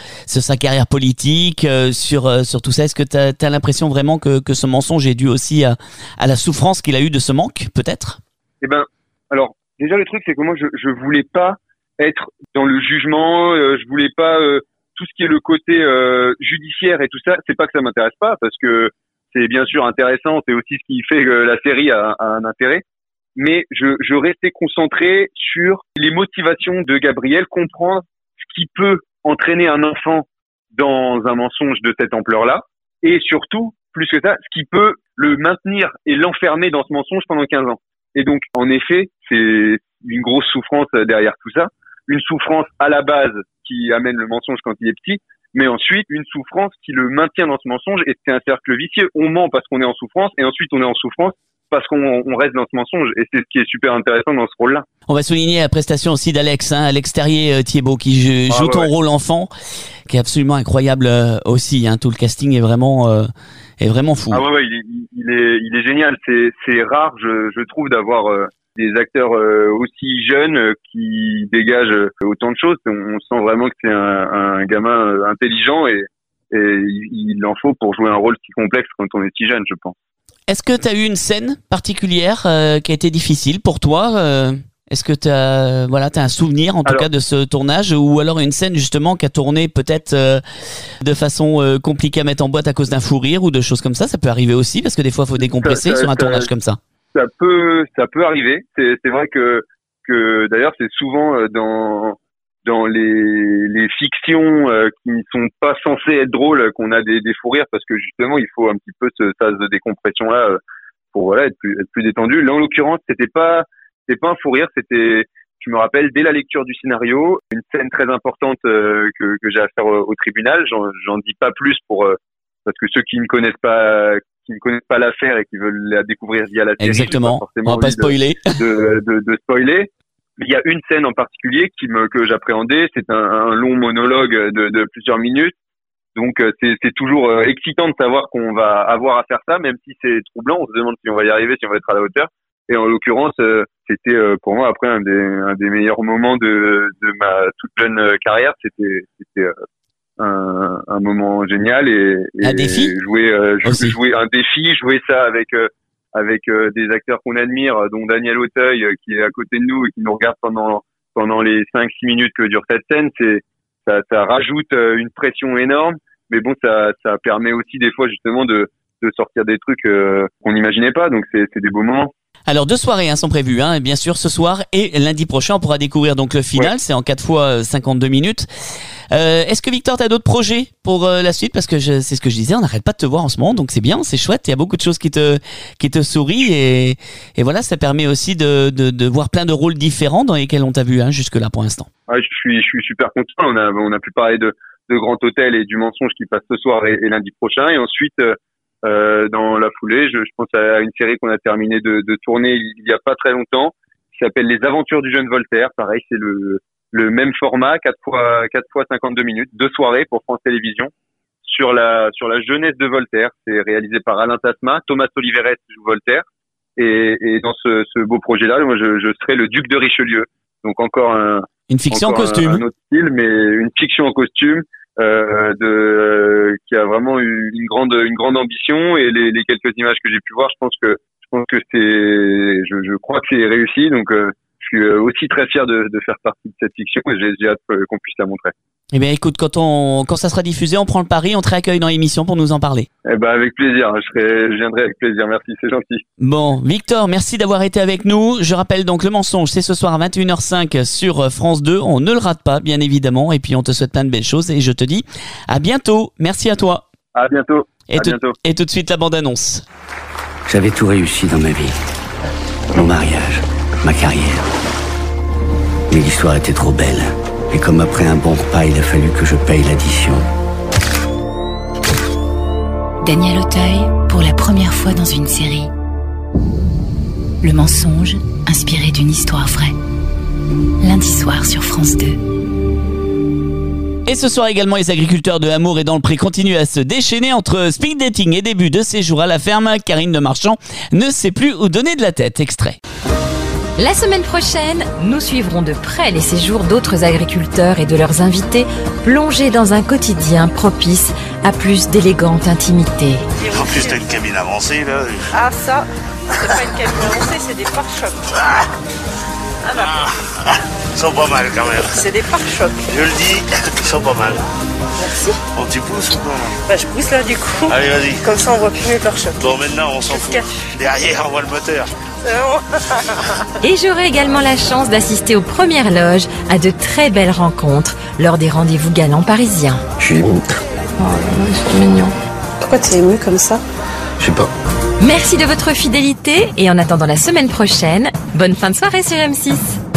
politique, sur tout ça. Est-ce que t'as l'impression vraiment que ce mensonge est dû aussi à la souffrance qu'il a eue de ce manque, peut-être? Eh ben, alors déjà le truc c'est que moi je voulais pas être dans le jugement, je voulais pas tout ce qui est le côté judiciaire et tout ça. C'est pas que ça m'intéresse pas parce que c'est bien sûr intéressant, c'est aussi ce qui fait que la série a un intérêt. Mais je restais concentré sur les motivations de Gabriel, comprendre ce qui peut entraîner un enfant dans un mensonge de cette ampleur-là, et surtout, plus que ça, ce qui peut le maintenir et l'enfermer dans ce mensonge pendant 15 ans. Et donc, en effet, c'est une grosse souffrance derrière tout ça, une souffrance à la base qui amène le mensonge quand il est petit, mais ensuite une souffrance qui le maintient dans ce mensonge, et c'est un cercle vicieux. On ment parce qu'on est en souffrance, et ensuite on est en souffrance parce qu'on reste dans ce mensonge, et c'est ce qui est super intéressant dans ce rôle-là. On va souligner la prestation aussi d'Alex, Alex Terrier-Thiébaut, qui joue ton rôle enfant, qui est absolument incroyable aussi. Tout le casting est vraiment fou. Ah ouais, il est génial. C'est rare, je trouve, d'avoir des acteurs aussi jeunes qui dégagent autant de choses. On sent vraiment que c'est un gamin intelligent et il en faut pour jouer un rôle si complexe quand on est si jeune, je pense. Est-ce que tu as eu une scène particulière qui a été difficile pour toi? Est-ce que tu as un souvenir en tout cas de ce tournage, ou alors une scène justement qui a tourné peut-être de façon compliquée à mettre en boîte à cause d'un fou rire ou de choses comme ça? Ça peut arriver aussi parce que des fois il faut décompresser sur un tournage comme ça. Ça peut arriver. C'est vrai que d'ailleurs c'est souvent dans les fictions qui ne sont pas censées être drôles qu'on a des fous rires, parce que justement il faut un petit peu ce sas de décompression là pour être plus détendu. Là en l'occurrence c'était pas un fou rire, c'était je me rappelle dès la lecture du scénario, une scène très importante que j'ai à faire au tribunal. J'en dis pas plus parce que ceux qui ne connaissent pas l'affaire et qui veulent la découvrir via la série, exactement. On va pas spoiler. De spoiler. Mais il y a une scène en particulier que j'appréhendais. C'est un long monologue de plusieurs minutes. Donc c'est toujours excitant de savoir qu'on va avoir à faire ça, même si c'est troublant. On se demande si on va y arriver, si on va être à la hauteur. Et en l'occurrence, c'était pour moi après un des meilleurs moments de ma toute jeune carrière. C'était un moment génial et un défi. Jouer un défi, jouer ça avec des acteurs qu'on admire, dont Daniel Auteuil qui est à côté de nous et qui nous regarde pendant les 5-6 minutes que dure cette scène. Ça rajoute une pression énorme, mais bon, ça permet aussi des fois justement de sortir des trucs qu'on n'imaginait pas. Donc c'est des beaux moments. Alors 2 soirées sont prévues, bien sûr, ce soir et lundi prochain. On pourra découvrir donc le final. Ouais. C'est en 4 fois 52 minutes. Est-ce que Victor, t'as d'autres projets pour la suite? Parce que c'est ce que je disais, on n'arrête pas de te voir en ce moment, donc c'est bien, c'est chouette. Il y a beaucoup de choses qui te sourient et voilà, ça permet aussi de voir plein de rôles différents dans lesquels on t'a vu jusque là pour l'instant. Ouais, je suis super content. On a pu parler de Grand Hôtel et du Mensonge qui passe ce soir et lundi prochain, et ensuite dans la foulée, je pense à une série qu'on a terminé de tourner il y a pas très longtemps, qui s'appelle Les Aventures du jeune Voltaire. Pareil, c'est le même format, 4 fois 52 minutes, 2 soirées pour France Télévisions sur la jeunesse de Voltaire. C'est réalisé par Alain Tasma, Thomas Oliveres joue Voltaire, et dans ce beau projet-là, moi je serai le duc de Richelieu. Donc encore une fiction en costume, un autre style, mais une fiction en costume. Qui a vraiment eu une grande ambition, et les quelques images que j'ai pu voir, je pense que je crois que c'est réussi, donc je suis aussi très fier de faire partie de cette fiction, et j'ai hâte qu'on puisse la montrer. Eh bien écoute, quand ça sera diffusé, on prend le pari, on te réaccueille dans l'émission pour nous en parler. Eh ben avec plaisir, je viendrai avec plaisir, merci, c'est gentil. Bon, Victor, merci d'avoir été avec nous. Je rappelle donc Le Mensonge, c'est ce soir à 21h05 sur France 2. On ne le rate pas, bien évidemment, et puis on te souhaite plein de belles choses, et je te dis à bientôt. Merci à toi. À bientôt. Et tout de suite la bande-annonce. J'avais tout réussi dans ma vie. Mon mariage, ma carrière. Mais l'histoire était trop belle. Et comme après un bon repas, il a fallu que je paye l'addition. Daniel Auteuil, pour la première fois dans une série. Le Mensonge, inspiré d'une histoire vraie. Lundi soir sur France 2. Et ce soir également, les agriculteurs de Amour et dans le Pré continuent à se déchaîner entre speed dating et début de séjour à la ferme. Karine de Marchand ne sait plus où donner de la tête. Extrait. La semaine prochaine, nous suivrons de près les séjours d'autres agriculteurs et de leurs invités plongés dans un quotidien propice à plus d'élégante intimité. En plus, t'as une cabine avancée, là. Ah, ça, c'est pas une cabine avancée, c'est des pare-chocs. Ah bah. Ils sont pas mal, quand même. C'est des pare-chocs. Je le dis, ils sont pas mal. Merci. Bon, tu pousses ou pas? Bah, je pousse là, du coup. Allez, vas-y. Comme ça, on voit plus mes pare-chocs. Bon, maintenant, on s'en fout. Derrière, on voit le moteur. Et j'aurai également la chance d'assister aux premières loges à de très belles rencontres lors des rendez-vous galants parisiens. Je suis ému. Oh, c'est mignon. Pourquoi t'es ému comme ça? Je sais pas. Merci de votre fidélité et en attendant la semaine prochaine, bonne fin de soirée sur M6.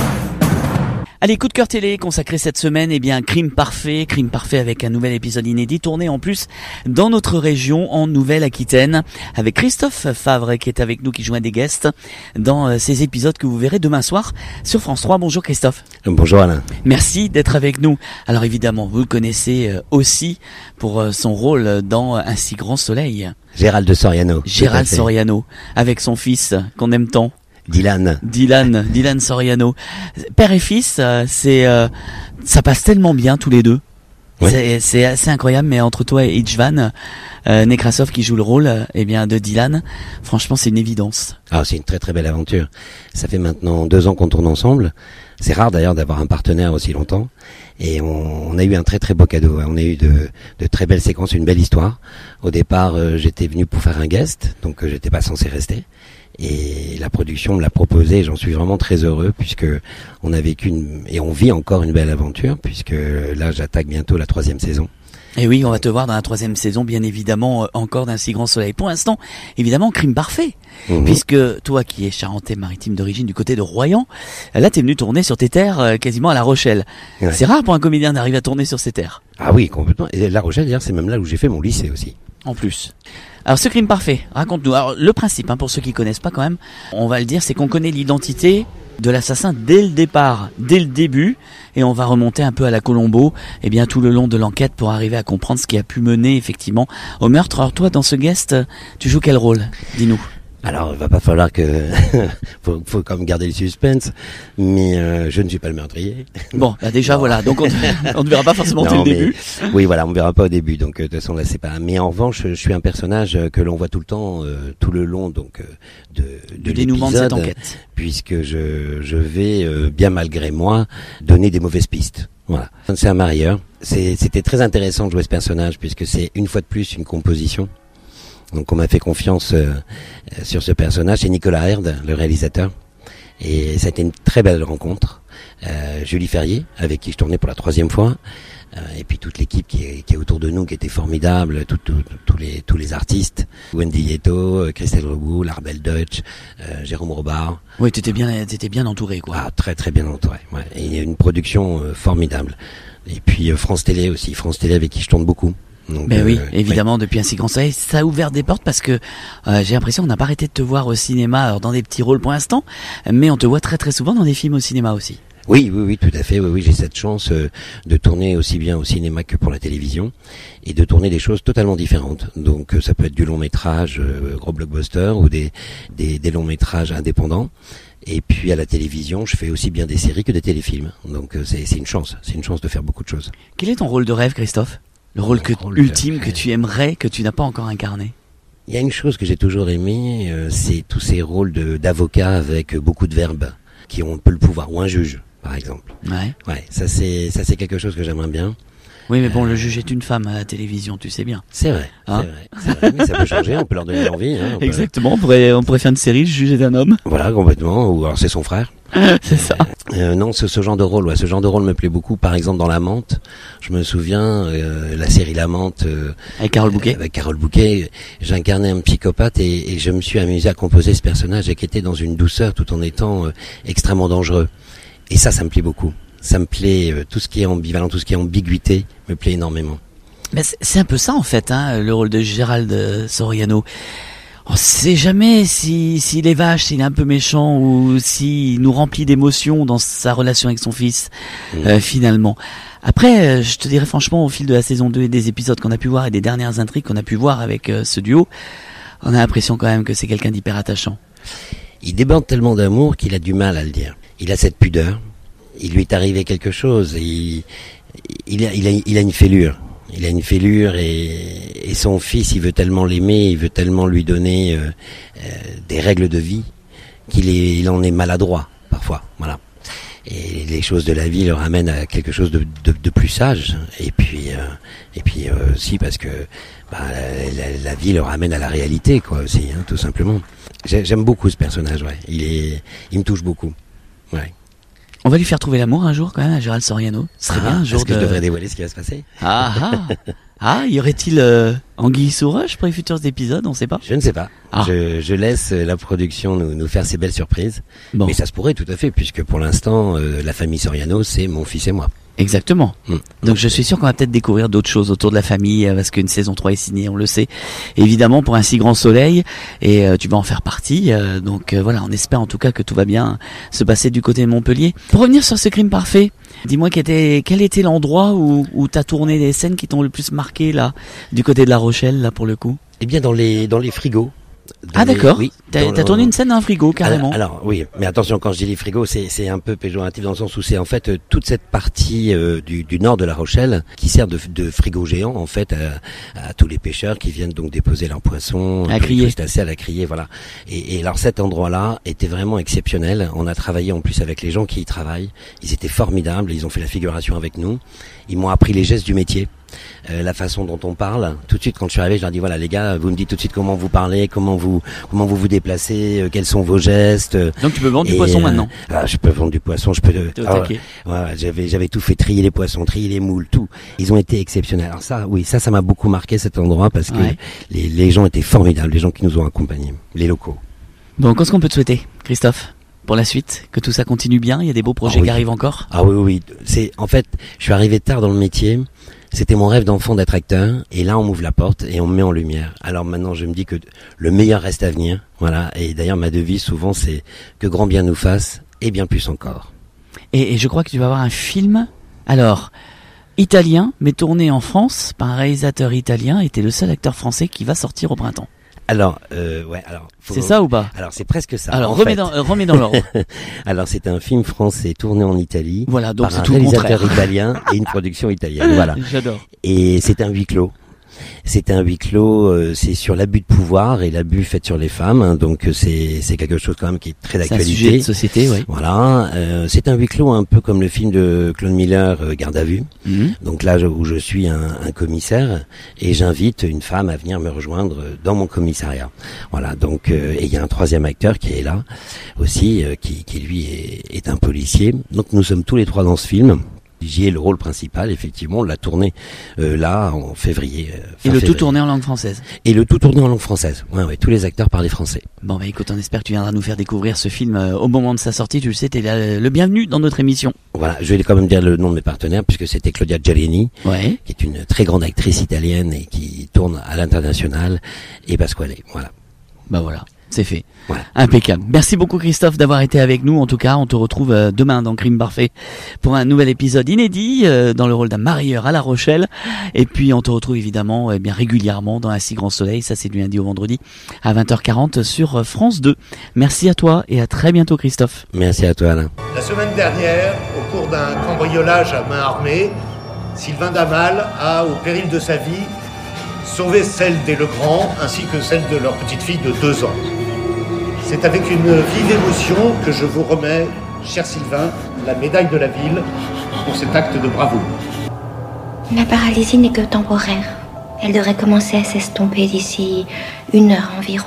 Allez, coup de cœur télé consacré cette semaine, Crime Parfait avec un nouvel épisode inédit tourné en plus dans notre région en Nouvelle-Aquitaine avec Christophe Favre qui est avec nous, qui joue un des guests dans ces épisodes que vous verrez demain soir sur France 3. Bonjour Christophe. Bonjour Alain. Merci d'être avec nous. Alors évidemment, vous le connaissez aussi pour son rôle dans Un si grand soleil. Gérald Soriano. Gérald Soriano avec son fils qu'on aime tant. Dylan Soriano. Père et fils, ça passe tellement bien tous les deux. Ouais. C'est assez incroyable, mais entre toi et Istvan Nekrasov qui joue le rôle de Dylan, franchement c'est une évidence. Ah, c'est une très très belle aventure. Ça fait maintenant 2 ans qu'on tourne ensemble. C'est rare d'ailleurs d'avoir un partenaire aussi longtemps. Et on a eu un très très beau cadeau. On a eu de très belles séquences, une belle histoire. Au départ, j'étais venu pour faire un guest, donc j'étais pas censé rester. Et la production me l'a proposé, j'en suis vraiment très heureux puisque on a vécu et on vit encore une belle aventure puisque là j'attaque bientôt la 3e saison. Et oui, on va te voir dans la 3e saison, bien évidemment, encore d'un si grand soleil. Pour l'instant, évidemment, Crime Parfait. Puisque toi qui es charentais-maritime d'origine du côté de Royan, là t'es venu tourner sur tes terres quasiment à La Rochelle. Ouais. C'est rare pour un comédien d'arriver à tourner sur ses terres. Ah oui, complètement. Et La Rochelle, d'ailleurs, c'est même là où j'ai fait mon lycée aussi. En plus. Alors ce Crime Parfait, raconte-nous. Alors le principe, pour ceux qui connaissent pas quand même, on va le dire, c'est qu'on connaît l'identité de l'assassin dès le départ, dès le début, et on va remonter un peu à la Colombo, et bien tout le long de l'enquête pour arriver à comprendre ce qui a pu mener effectivement au meurtre. Alors toi, dans ce guest, tu joues quel rôle ? Dis-nous. Alors, il va pas falloir que faut quand même garder le suspense, mais je ne suis pas le meurtrier. Bon, bah déjà voilà, donc on ne verra pas forcément dès le début. Oui, voilà, on verra pas au début, donc de toute façon là c'est pas. Mais en revanche, je suis un personnage que l'on voit tout le temps, tout le long donc du dénouement de cette enquête, puisque je vais bien malgré moi donner des mauvaises pistes. Voilà, c'est un marieur. C'était très intéressant de jouer ce personnage puisque c'est une fois de plus une composition. Donc on m'a fait confiance sur ce personnage, c'est Nicolas Herd, le réalisateur, et ça a été une très belle rencontre. Julie Ferrier, avec qui je tournais pour la 3e fois, et puis toute l'équipe qui est autour de nous, qui était formidable, tous les artistes, Wendy Yeto, Christelle Rebou, Larbel Deutsch, Jérôme Robard. Oui, t'étais bien entouré, quoi. Ah, très très bien entouré. Ouais. Et il y a une production formidable. Et puis France Télé aussi, France Télé avec qui je tourne beaucoup. Donc, oui, évidemment, depuis un si grand soleil, ça a ouvert des portes parce que j'ai l'impression qu'on n'a pas arrêté de te voir au cinéma, alors dans des petits rôles pour l'instant, mais on te voit très très souvent dans des films au cinéma aussi. Oui, tout à fait. Oui, j'ai cette chance de tourner aussi bien au cinéma que pour la télévision et de tourner des choses totalement différentes. Donc ça peut être du long métrage, gros blockbuster, ou des longs métrages indépendants. Et puis à la télévision, je fais aussi bien des séries que des téléfilms. Donc c'est une chance de faire beaucoup de choses. Quel est ton rôle de rêve, Christophe ? Le rôle ultime que tu aimerais, que tu n'as pas encore incarné? Il y a une chose que j'ai toujours aimé, c'est tous ces rôles d'avocat avec beaucoup de verbes, qui ont un peu le pouvoir, ou un juge, par exemple. Ouais, ça c'est quelque chose que j'aimerais bien. Oui, mais bon, le juge est une femme à la télévision, tu sais bien. C'est vrai, c'est vrai, mais ça peut changer, on peut leur donner l'envie. Exactement, on pourrait faire une série, le juge est un homme. Voilà, complètement, ou alors c'est son frère. C'est ça. Non, ce genre de rôle, ce genre de rôle me plaît beaucoup. Par exemple, dans La Menthe, je me souviens, la série La Menthe, avec Carole Bouquet. Avec Carole Bouquet, j'incarnais un psychopathe et je me suis amusé à composer ce personnage qui était dans une douceur tout en étant extrêmement dangereux. Et ça me plaît beaucoup. Ça me plaît, tout ce qui est ambivalent, tout ce qui est ambiguïté, me plaît énormément. Mais c'est un peu ça en fait, le rôle de Gérald Soriano. On sait jamais s'il est vache, s'il est un peu méchant ou s'il nous remplit d'émotions dans sa relation avec son fils, finalement. Après, je te dirais franchement, au fil de la saison 2 et des épisodes qu'on a pu voir et des dernières intrigues qu'on a pu voir avec ce duo, on a l'impression quand même que c'est quelqu'un d'hyper attachant. Il déborde tellement d'amour qu'il a du mal à le dire. Il a cette pudeur. Il lui est arrivé quelque chose. Il a une fêlure. Il a une fêlure et son fils, il veut tellement l'aimer, il veut tellement lui donner des règles de vie qu'il en est maladroit parfois. Voilà. Et les choses de la vie le ramènent à quelque chose de plus sage. Et puis aussi parce que la vie le ramène à la réalité, quoi, aussi, tout simplement. J'aime beaucoup ce personnage. Ouais. Il me touche beaucoup. Ouais. On va lui faire trouver l'amour un jour quand même à Gérald Soriano. Ce serait bien un jour. Est-ce que je devrais dévoiler ce qui va se passer? Y aurait-il anguille sous roche pour les futurs épisodes? On sait pas. Je ne sais pas. Je laisse la production nous faire ces belles surprises. Bon. Mais ça se pourrait tout à fait, puisque pour l'instant, la famille Soriano, c'est mon fils et moi. Exactement. Donc je suis sûr qu'on va peut-être découvrir d'autres choses autour de la famille, parce qu'une saison 3 est signée, on le sait, évidemment, pour un si grand soleil, et tu vas en faire partie. Donc voilà, on espère en tout cas que tout va bien se passer du côté de Montpellier. Pour revenir sur ce Crime Parfait, dis-moi quel était l'endroit où t'as tourné les scènes qui t'ont le plus marqué, là, du côté de La Rochelle, là, pour le coup? Eh bien, dans les frigos. D'accord. Oui, t'as tourné une scène dans un frigo, carrément. Alors oui, mais attention, quand je dis les frigos, c'est un peu péjoratif dans le sens où c'est en fait toute cette partie du nord de La Rochelle qui sert de frigo géant en fait à tous les pêcheurs qui viennent donc déposer leurs poissons, à crier, à la crier, voilà. Et alors cet endroit-là était vraiment exceptionnel. On a travaillé en plus avec les gens qui y travaillent. Ils étaient formidables. Ils ont fait la figuration avec nous. Ils m'ont appris les gestes du métier. la façon dont on parle. Tout de suite, quand je suis arrivé, je leur dis voilà les gars, vous me dites tout de suite comment vous parlez, comment vous vous déplacez, quels sont vos gestes. Donc tu peux vendre du poisson maintenant. Je peux vendre du poisson, je peux. Voilà, j'avais tout fait, trier les poissons, trier les moules, tout. Ils ont été exceptionnels. Alors ça, oui, ça m'a beaucoup marqué cet endroit parce que les gens étaient formidables, les gens qui nous ont accompagnés, les locaux. Bon, qu'est-ce qu'on peut te souhaiter, Christophe, pour la suite? Que tout ça continue bien? Il y a des beaux projets qui arrivent encore? Ah oui. En fait, je suis arrivé tard dans le métier. C'était mon rêve d'enfant d'être acteur. Et là, on m'ouvre la porte et on me met en lumière. Alors maintenant, je me dis que le meilleur reste à venir. Voilà. Et d'ailleurs, ma devise, souvent, c'est que grand bien nous fasse et bien plus encore. Et je crois que tu vas avoir un film, alors, italien, mais tourné en France par un réalisateur italien, et t'es le seul acteur français qui va sortir au printemps. Alors, c'est ça ou pas? Alors, c'est presque ça. Alors, remets dans l'ordre. Alors, c'est un film français tourné en Italie. Voilà, donc par c'est un tout le réalisateur contraire. italien et une production italienne. Voilà. J'adore. Et c'est un huis clos. C'est sur l'abus de pouvoir et l'abus fait sur les femmes. Hein, donc c'est quelque chose quand même qui est très d'actualité. C'est un sujet de société, oui. Voilà. C'est un huis clos un peu comme le film de Claude Miller, Garde à vue. Donc là où je suis un commissaire et j'invite une femme à venir me rejoindre dans mon commissariat. Voilà. Donc et il y a un troisième acteur qui est là aussi, qui lui est un policier. Donc nous sommes tous les trois dans ce film. J'y ai le rôle principal, effectivement, on l'a tourné là en février. Et le tout tourné en langue française. Et le tout tourné en langue française. Ouais, tous les acteurs parlaient français. Bon, écoute, on espère que tu viendras nous faire découvrir ce film au moment de sa sortie. Tu le sais, t'es le bienvenu dans notre émission. Voilà, je vais quand même dire le nom de mes partenaires puisque c'était Claudia Giallini, qui est une très grande actrice italienne et qui tourne à l'international, et Pasquale. Voilà. Voilà. C'est fait. Voilà. Impeccable. Merci beaucoup Christophe d'avoir été avec nous. En tout cas, on te retrouve demain dans Crime Parfait pour un nouvel épisode inédit dans le rôle d'un marieur à La Rochelle. Et puis on te retrouve évidemment bien régulièrement dans Un si grand soleil. Ça c'est du lundi au vendredi à 20h40 sur France 2. Merci à toi et à très bientôt Christophe. Merci à toi Alain. La semaine dernière, au cours d'un cambriolage à main armée, Sylvain Damal a, au péril de sa vie, sauvé celle des Legrand ainsi que celle de leur petite fille de 2 ans. C'est avec une vive émotion que je vous remets, cher Sylvain, la médaille de la ville pour cet acte de bravoure. La paralysie n'est que temporaire. Elle devrait commencer à s'estomper d'ici 1 heure environ.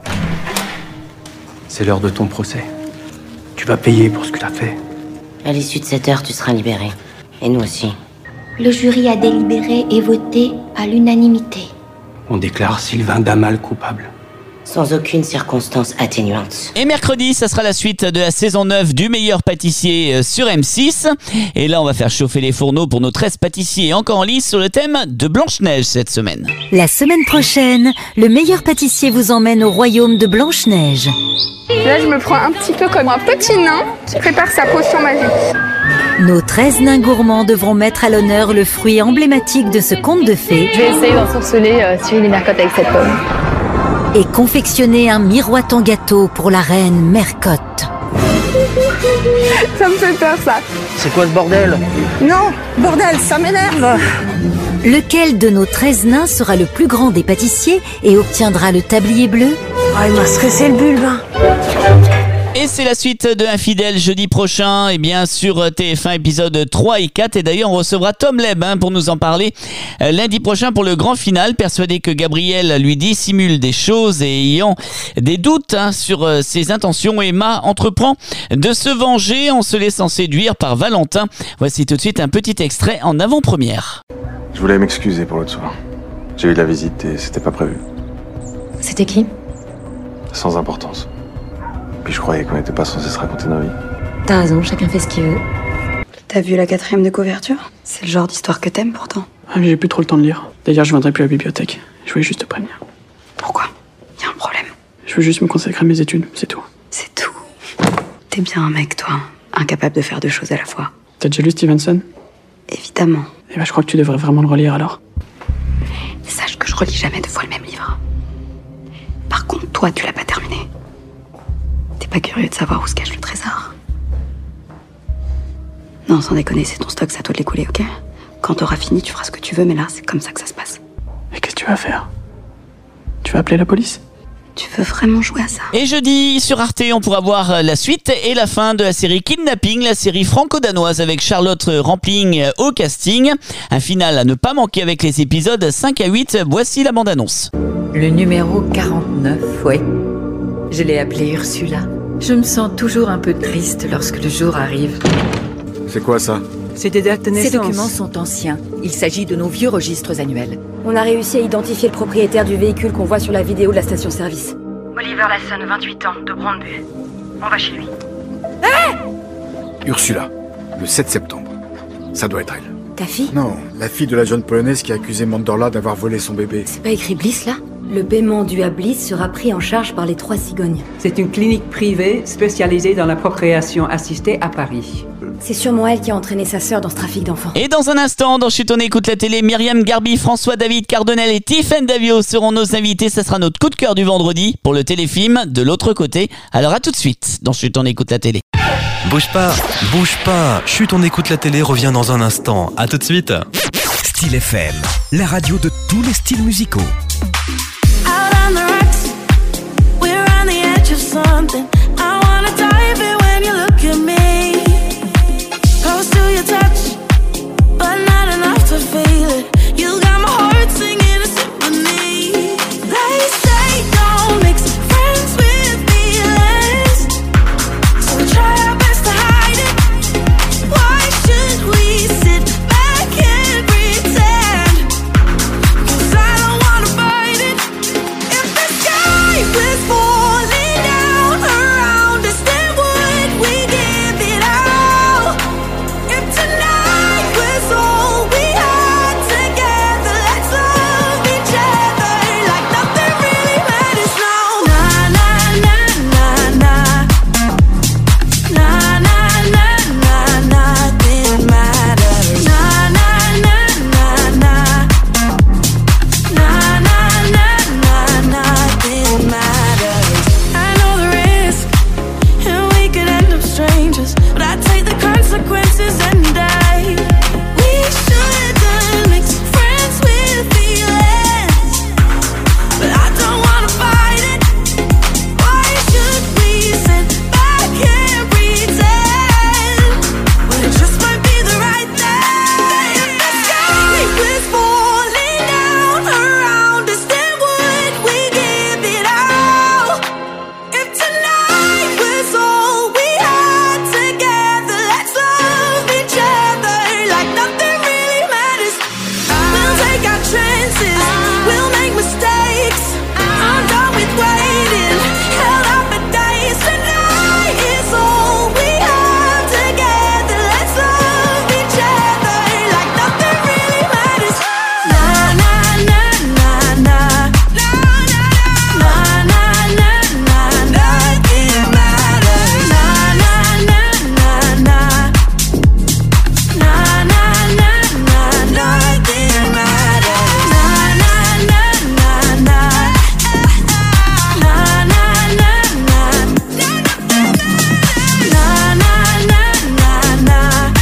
C'est l'heure de ton procès. Tu vas payer pour ce que tu as fait. À l'issue de cette heure, tu seras libéré. Et nous aussi. Le jury a délibéré et voté à l'unanimité. On déclare Sylvain Damal coupable. Sans aucune circonstance atténuante. Et mercredi, ça sera la suite de la saison 9 du meilleur pâtissier sur M6. Et là, on va faire chauffer les fourneaux pour nos 13 pâtissiers encore en lice sur le thème de Blanche-Neige cette semaine. La semaine prochaine, le meilleur pâtissier vous emmène au royaume de Blanche-Neige. Là, je me prends un petit peu comme un petit nain qui prépare sa potion magique. Nos 13 nains gourmands devront mettre à l'honneur le fruit emblématique de ce conte de fées. Je vais essayer d'ensorceler Cyril et Mercotte avec cette pomme. Et confectionner un miroitant gâteau pour la reine Mercotte. Ça me fait peur, ça. C'est quoi ce bordel? Non, bordel, ça m'énerve. Lequel de nos 13 nains sera le plus grand des pâtissiers et obtiendra le tablier bleu? Il m'a stressé le bulbe. Et c'est la suite de Infidèles jeudi prochain, et bien sur TF1 épisode 3 et 4. Et d'ailleurs on recevra Tom Leb pour nous en parler lundi prochain pour le grand final, persuadé que Gabriel lui dissimule des choses et ayant des doutes sur ses intentions. Emma entreprend de se venger en se laissant séduire par Valentin. Voici tout de suite un petit extrait en avant-première. Je voulais m'excuser pour l'autre soir. J'ai eu la visite et c'était pas prévu. C'était qui? Sans importance. Puis je croyais qu'on n'était pas censé se raconter nos vies. T'as raison, chacun fait ce qu'il veut. T'as vu la 4e de couverture? C'est le genre d'histoire que t'aimes pourtant. Ah mais j'ai plus trop le temps de lire. D'ailleurs je viendrai plus à la bibliothèque. Je voulais juste te prévenir. Pourquoi? Y a un problème? Je veux juste me consacrer à mes études, c'est tout. C'est tout. T'es bien un mec, toi. Incapable de faire 2 choses à la fois. T'as déjà lu Stevenson? Évidemment. Eh ben je crois que tu devrais vraiment le relire alors. Sache que je relis jamais 2 fois le même livre. Par contre, toi, tu l'as pas terminé. T'es pas curieux de savoir où se cache le trésor? Non, sans déconner, c'est ton stock, c'est à toi de l'écouler, ok? Quand t'auras fini, tu feras ce que tu veux, mais là, c'est comme ça que ça se passe. Et qu'est-ce que tu vas faire? Tu vas appeler la police? Tu veux vraiment jouer à ça? Et jeudi, sur Arte, on pourra voir la suite et la fin de la série Kidnapping, la série franco-danoise avec Charlotte Rampling au casting. Un final à ne pas manquer avec les épisodes 5 à 8. Voici la bande-annonce. Le numéro 49, oui. Je l'ai appelé Ursula. Je me sens toujours un peu triste lorsque le jour arrive. C'est quoi ça? C'est des dates de naissance. Ces documents sont anciens. Il s'agit de nos vieux registres annuels. On a réussi à identifier le propriétaire du véhicule qu'on voit sur la vidéo de la station-service. Oliver Lasson, 28 ans, de Brandbu. On va chez lui. Ursula, le 7 septembre. Ça doit être elle. Ta fille? Non, la fille de la jeune polonaise qui a accusé Mandorla d'avoir volé son bébé. C'est pas écrit Bliss là? Le paiement dû à Bliss sera pris en charge par les 3 cigognes. C'est une clinique privée spécialisée dans la procréation assistée à Paris. C'est sûrement elle qui a entraîné sa sœur dans ce trafic d'enfants. Et dans un instant, dans Chut on écoute la télé, Myriam Garbi, François-David Cardonnel et Tiffaine Davio seront nos invités. Ça sera notre coup de cœur du vendredi pour le téléfilm De l'autre côté. Alors à tout de suite dans Chut on écoute la télé. Bouge pas, bouge pas. Chut on écoute la télé revient dans un instant. À tout de suite. Style FM, la radio de tous les styles musicaux. Out on the rocks, we're on the edge of something. I wanna dive in when you look at me. Close to your touch, but not enough to feel it. You got my heart singing a symphony. They say don't mix friends with feelings, so we try our best to hide it. Why should we sit back and pretend? 'Cause I don't wanna fight it. If the sky was falling down around us, then would we give it all? If tonight was all we had together, let's love each other like nothing really matters now. Na na na na na, na na na na, nothing matters. Na na na na na, na na na na, nothing matters. I know the risk, and we could end up strangers, but I take the consequences any day. We shouldn't mix friends with feelings, but I don't wanna fight it. Why should we sit back and pretend when it just might be the right thing? If the sky was falling down around us, then would we give it all? If tonight was all we had together, let's love each other like nothing really matters. We'll take our chances, we'll make mistakes. I'm done with waiting, held up for days. Tonight is all we have together. Let's love each other like nothing really matters. Na na na na na, na na na na, nothing matters. Na na na na na, na na na na, nothing matters. Na na na na na, na na na na, na na na na na,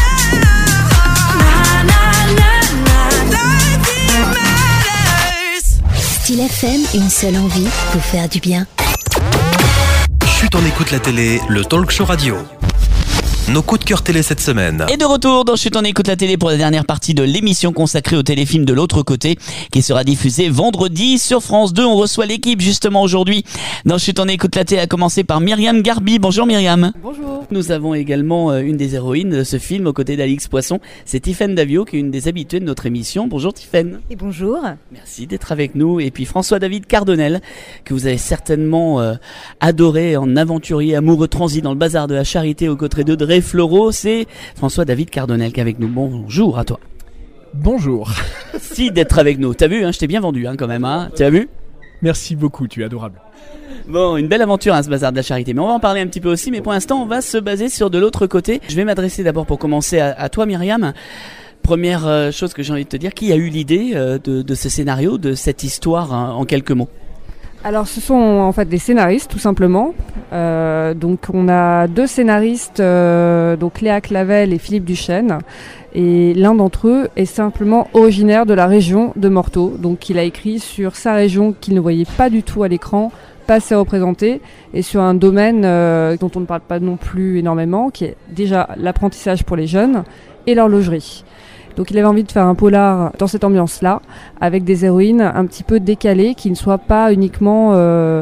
nothing matters. Style FM, une seule envie, vous faire du bien. Chut on écoute la télé, le talk show radio. Nos coups de cœur télé cette semaine. Et de retour dans Chut on écoute la télé pour la dernière partie de l'émission consacrée au téléfilm De l'autre côté qui sera diffusé vendredi sur France 2. On reçoit l'équipe justement aujourd'hui dans Chut on écoute la télé, à commencer par Myriam Garbi. Bonjour Myriam. Bonjour. Nous avons également une des héroïnes de ce film aux côtés d'Alix Poisson. C'est Tiffaine Davio qui est une des habituées de notre émission. Bonjour Tiffaine. Et bonjour. Merci d'être avec nous. Et puis François-David Cardonnel que vous avez certainement adoré en aventurier amoureux transi dans le bazar de la Charité aux côtés d'Audrey Fleurot. C'est François-David Cardonnel qui est avec nous. Bonjour à toi. Bonjour. Merci d'être avec nous. T'as vu, je t'ai bien vendu quand même. Tu as vu? Merci beaucoup, tu es adorable. Bon, une belle aventure ce bazar de la Charité, mais on va en parler un petit peu aussi, mais pour l'instant on va se baser sur De l'autre côté. Je vais m'adresser d'abord pour commencer à toi Myriam. Première chose que j'ai envie de te dire, qui a eu l'idée de ce scénario, de cette histoire en quelques mots? Alors ce sont en fait des scénaristes tout simplement. Donc on a 2 scénaristes, donc Léa Clavel et Philippe Duchesne. Et l'un d'entre eux est simplement originaire de la région de Morteau. Donc il a écrit sur sa région qu'il ne voyait pas du tout à l'écran pas assez représentée, et sur un domaine dont on ne parle pas non plus énormément, qui est déjà l'apprentissage pour les jeunes et l'horlogerie. Donc il avait envie de faire un polar dans cette ambiance-là, avec des héroïnes un petit peu décalées, qui ne soient pas uniquement...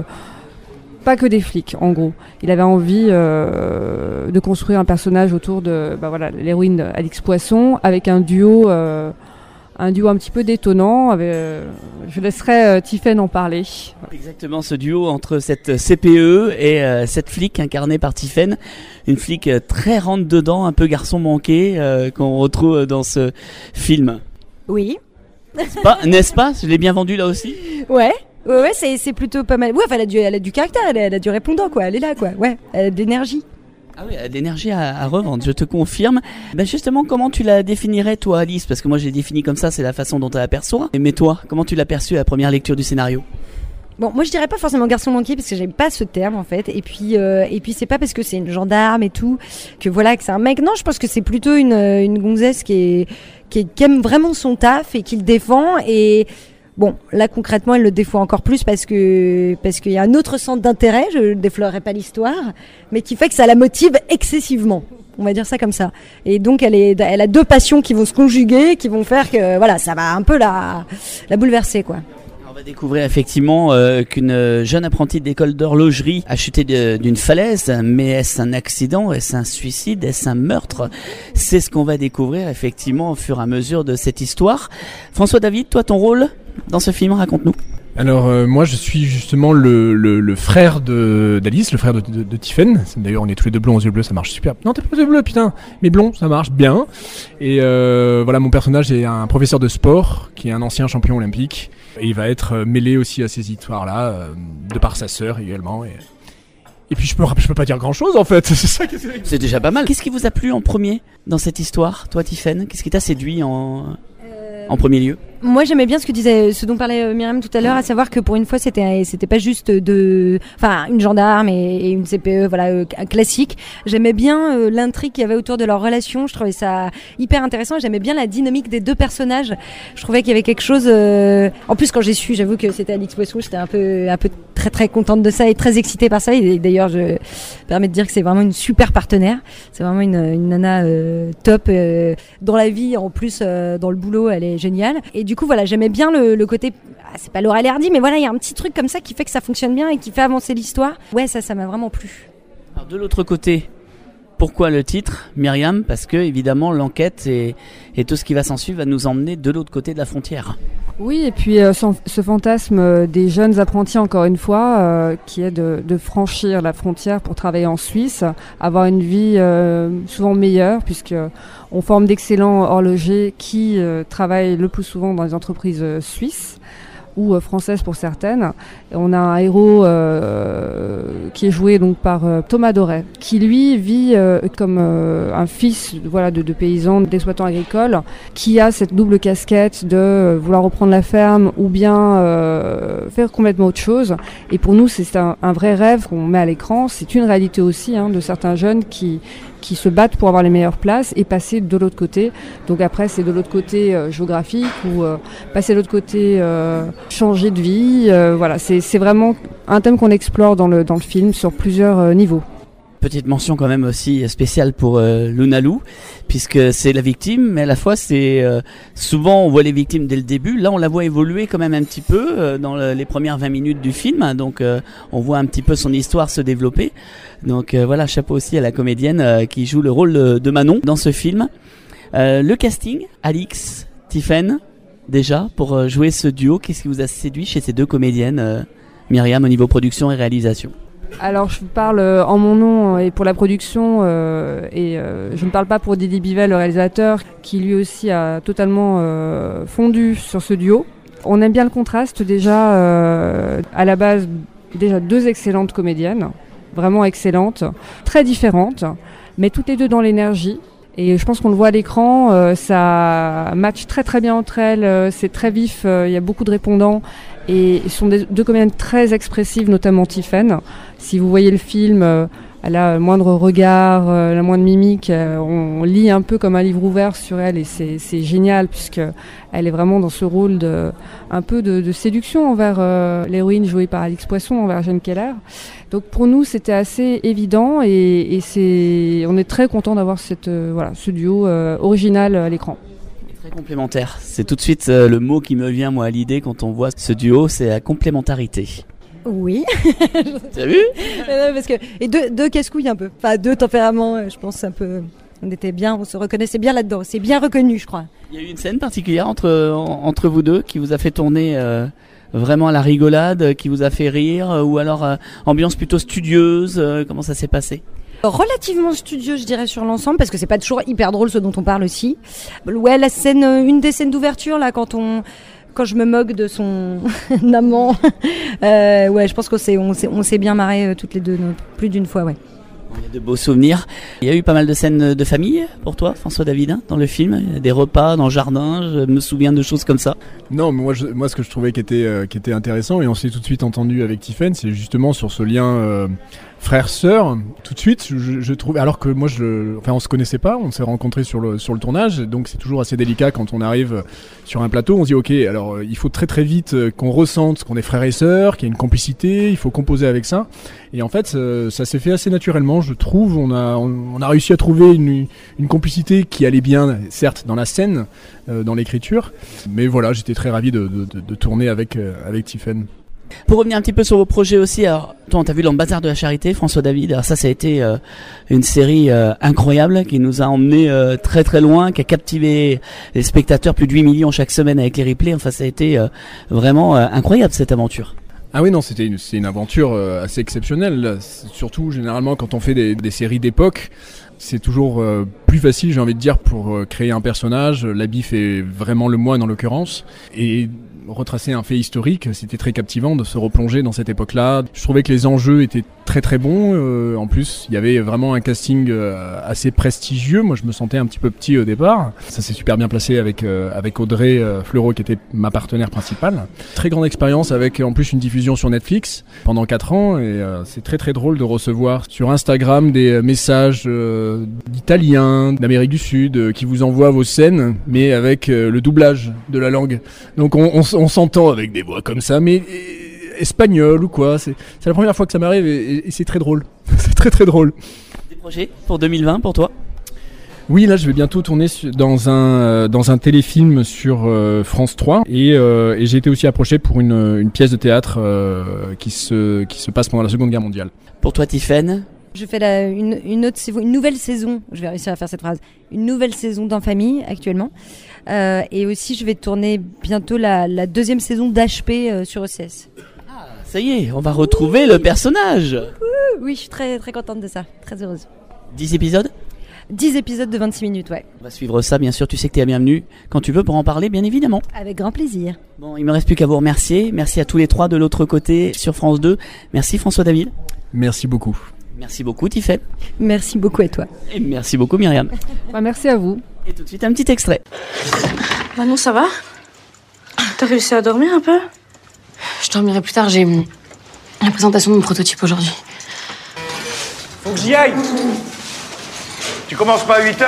pas que des flics, en gros. Il avait envie de construire un personnage autour de l'héroïne Alix Poisson, avec un duo un petit peu détonnant. Je laisserai Tiphaine en parler. Exactement, ce duo entre cette CPE et cette flic incarnée par Tiphaine. Une flic très rentre-dedans, un peu garçon manqué, qu'on retrouve dans ce film. Oui. N'est-ce pas? Je l'ai bien vendu là aussi? Ouais, c'est plutôt pas mal. Ouais, enfin, elle a du caractère, elle a du répondant, quoi. Elle est là, quoi. Ouais, elle a de l'énergie. Ah oui, elle a de l'énergie à revendre, je te confirme. Justement, comment tu la définirais, toi, Alice? Parce que moi, je l'ai définie comme ça, c'est la façon dont tu l'aperçois. Mais toi, comment tu l'as perçue à la première lecture du scénario? Bon, moi je dirais pas forcément garçon manqué parce que j'aime pas ce terme en fait. Et puis c'est pas parce que c'est une gendarme et tout que c'est un mec. Non, je pense que c'est plutôt une gonzesse qui aime vraiment son taf et qui le défend. Et bon, là concrètement, elle le défend encore plus parce qu'il y a un autre centre d'intérêt. Je déflorerai pas l'histoire, mais qui fait que ça la motive excessivement. On va dire ça comme ça. Et donc elle a deux passions qui vont se conjuguer, qui vont faire que ça va un peu la bouleverser, quoi. On va découvrir effectivement qu'une jeune apprentie d'école d'horlogerie a chuté d'une falaise, mais est-ce un accident, est-ce un suicide, est-ce un meurtre? C'est ce qu'on va découvrir effectivement au fur et à mesure de cette histoire. François David, toi ton rôle dans ce film, raconte-nous. Alors moi je suis justement le frère d'Alice, le frère de Tiphaine. D'ailleurs on est tous les deux blonds aux yeux bleus, ça marche super. Non t'es pas aux yeux bleus putain, mais blond ça marche bien. Et mon personnage est un professeur de sport qui est un ancien champion olympique. Et il va être mêlé aussi à ces histoires-là, de par sa sœur également. Et puis je peux pas dire grand-chose en fait. C'est ça qui c'est déjà pas mal. Qu'est-ce qui vous a plu en premier dans cette histoire, toi Tiphaine? Qu'est-ce qui t'a séduit en premier lieu? Moi j'aimais bien ce dont parlait Myriam tout à l'heure, à savoir que pour une fois c'était pas juste une gendarme et une CPE classique. J'aimais bien l'intrigue qu'il y avait autour de leur relation, je trouvais ça hyper intéressant. J'aimais bien la dynamique des deux personnages. Je trouvais qu'il y avait quelque chose en plus quand j'ai su, j'avoue que c'était Alix Poisson, j'étais un peu très très contente de ça et très excitée par ça. Et d'ailleurs je me permets de dire que c'est vraiment une super partenaire. C'est vraiment une nana top dans la vie, en plus dans le boulot elle est géniale. Et du coup j'aimais bien le côté, c'est pas Laurel et Hardy, mais il y a un petit truc comme ça qui fait que ça fonctionne bien et qui fait avancer l'histoire. Ouais, ça m'a vraiment plu. Alors de l'autre côté, pourquoi le titre, Myriam? Parce que évidemment l'enquête et tout ce qui va s'en suivre va nous emmener de l'autre côté de la frontière. Oui, et puis ce fantasme des jeunes apprentis, encore une fois, qui est de franchir la frontière pour travailler en Suisse, avoir une vie souvent meilleure, puisque on forme d'excellents horlogers qui travaillent le plus souvent dans les entreprises suisses ou françaises pour certaines. Et on a un héros qui est joué donc par Thomas Doré, qui lui vit comme un fils de paysan, d'exploitant agricole, qui a cette double casquette de vouloir reprendre la ferme ou bien faire complètement autre chose. Et pour nous, c'est un vrai rêve qu'on met à l'écran. C'est une réalité aussi de certains jeunes qui se battent pour avoir les meilleures places et passer de l'autre côté. Donc après, c'est de l'autre côté géographique ou passer de l'autre côté, changer de vie. C'est vraiment un thème qu'on explore dans le film sur plusieurs niveaux. Petite mention quand même aussi spéciale pour Lunalou, puisque c'est la victime, mais à la fois c'est souvent on voit les victimes dès le début. Là on la voit évoluer quand même un petit peu dans les premières 20 minutes du film, donc on voit un petit peu son histoire se développer. Donc chapeau aussi à la comédienne qui joue le rôle de Manon dans ce film. Le casting, Alix, Tiphaine, déjà pour jouer ce duo, qu'est-ce qui vous a séduit chez ces deux comédiennes, Myriam, au niveau production et réalisation? Alors je parle en mon nom et pour la production je ne parle pas pour Didier Bivel, le réalisateur, qui lui aussi a totalement fondu sur ce duo. On aime bien le contraste déjà, à la base déjà deux excellentes comédiennes, vraiment excellentes, très différentes, mais toutes les deux dans l'énergie. Et je pense qu'on le voit à l'écran, ça match très très bien entre elles, c'est très vif, il y a beaucoup de répondants. Et ce sont deux comédiennes très expressives, notamment Tiphaine. Si vous voyez le film, elle a le moindre regard, la moindre mimique. On lit un peu comme un livre ouvert sur elle et c'est génial puisque elle est vraiment dans ce rôle un peu de séduction envers l'héroïne jouée par Alix Poisson, envers Jane Keller. Donc pour nous c'était assez évident et on est très content d'avoir ce duo original à l'écran. Très complémentaire. C'est tout de suite le mot qui me vient moi à l'idée quand on voit ce duo, c'est la complémentarité. Oui. T'as vu? Parce que et deux casse-couilles un peu. Enfin deux tempéraments, je pense un peu. On se reconnaissait bien là-dedans. C'est bien reconnu, je crois. Il y a eu une scène particulière entre vous deux qui vous a fait tourner vraiment à la rigolade, qui vous a fait rire, ou alors ambiance plutôt studieuse. Comment ça s'est passé? Relativement studieux, je dirais, sur l'ensemble, parce que c'est pas toujours hyper drôle ce dont on parle aussi. Ouais, une des scènes d'ouverture là, quand je me moque de son amant, ouais, je pense qu'on s'est bien marré toutes les deux, plus d'une fois, ouais. Il y a de beaux souvenirs. Il y a eu pas mal de scènes de famille pour toi, François David, dans le film. Il y a des repas dans le jardin, je me souviens de choses comme ça. Non, mais moi ce que je trouvais qui était intéressant, et on s'est tout de suite entendu avec Tiffaine, c'est justement sur ce lien frère-sœur. Tout de suite, je trouve, alors que moi, on se connaissait pas, on s'est rencontrés sur le tournage, donc c'est toujours assez délicat quand on arrive sur un plateau. On se dit, ok, alors il faut très très vite qu'on ressente qu'on est frères et sœurs, qu'il y a une complicité, il faut composer avec ça. Et en fait, ça s'est fait assez naturellement, je trouve. On a réussi à trouver une complicité qui allait bien, certes, dans la scène, dans l'écriture, mais voilà, j'étais très ravi de tourner avec Tiffaine. Pour revenir un petit peu sur vos projets aussi, alors toi on t'a vu dans le Bazar de la Charité, François David, alors ça a été une série incroyable qui nous a emmenés très très loin, qui a captivé les spectateurs, plus de 8 millions chaque semaine avec les replays, enfin ça a été vraiment incroyable cette aventure. Ah oui, non, c'est une aventure assez exceptionnelle, surtout généralement quand on fait des séries d'époque. C'est toujours plus facile, j'ai envie de dire, pour créer un personnage. L'habit fait vraiment le moine en l'occurrence, et retracer un fait historique, c'était très captivant de se replonger dans cette époque-là. Je trouvais que les enjeux étaient très très bons. En plus, il y avait vraiment un casting assez prestigieux. Moi, je me sentais un petit peu petit au départ. Ça s'est super bien placé avec Audrey Fleurot, qui était ma partenaire principale. Très grande expérience avec en plus une diffusion sur Netflix pendant 4 ans. Et c'est très très drôle de recevoir sur Instagram des messages d'Italiens, d'Amérique du Sud, qui vous envoient vos scènes, mais avec le doublage de la langue. Donc on s'entend avec des voix comme ça, mais espagnol ou quoi. C'est la première fois que ça m'arrive et c'est très drôle. C'est très très drôle. Des projets pour 2020 pour toi? Oui, là je vais bientôt tourner dans un téléfilm sur France 3 et j'ai été aussi approché pour une pièce de théâtre qui se passe pendant la Seconde Guerre mondiale. Pour toi, Tiffaine? Je fais une nouvelle saison, je vais réussir à faire cette phrase, une nouvelle saison d'En Famille actuellement. Et aussi, je vais tourner bientôt la 2e saison d'HP sur OCS. Ah, ça y est, on va retrouver le personnage. Oui, je suis très, très contente de ça, très heureuse. 10 épisodes? 10 épisodes de 26 minutes, ouais. On va suivre ça, bien sûr, tu sais que tu es la bienvenue quand tu veux pour en parler, bien évidemment. Avec grand plaisir. Bon, il me reste plus qu'à vous remercier. Merci à tous les 3 de l'autre côté sur France 2. Merci François David. Merci beaucoup. Merci beaucoup Tiffaine. Merci beaucoup à toi. Et merci beaucoup Myriam. Merci à vous. Et tout de suite un petit extrait. Manon, ça va? T'as réussi à dormir un peu? Je dormirai plus tard, j'ai la présentation de mon prototype aujourd'hui. Faut que j'y aille. Tu commences pas à 8h?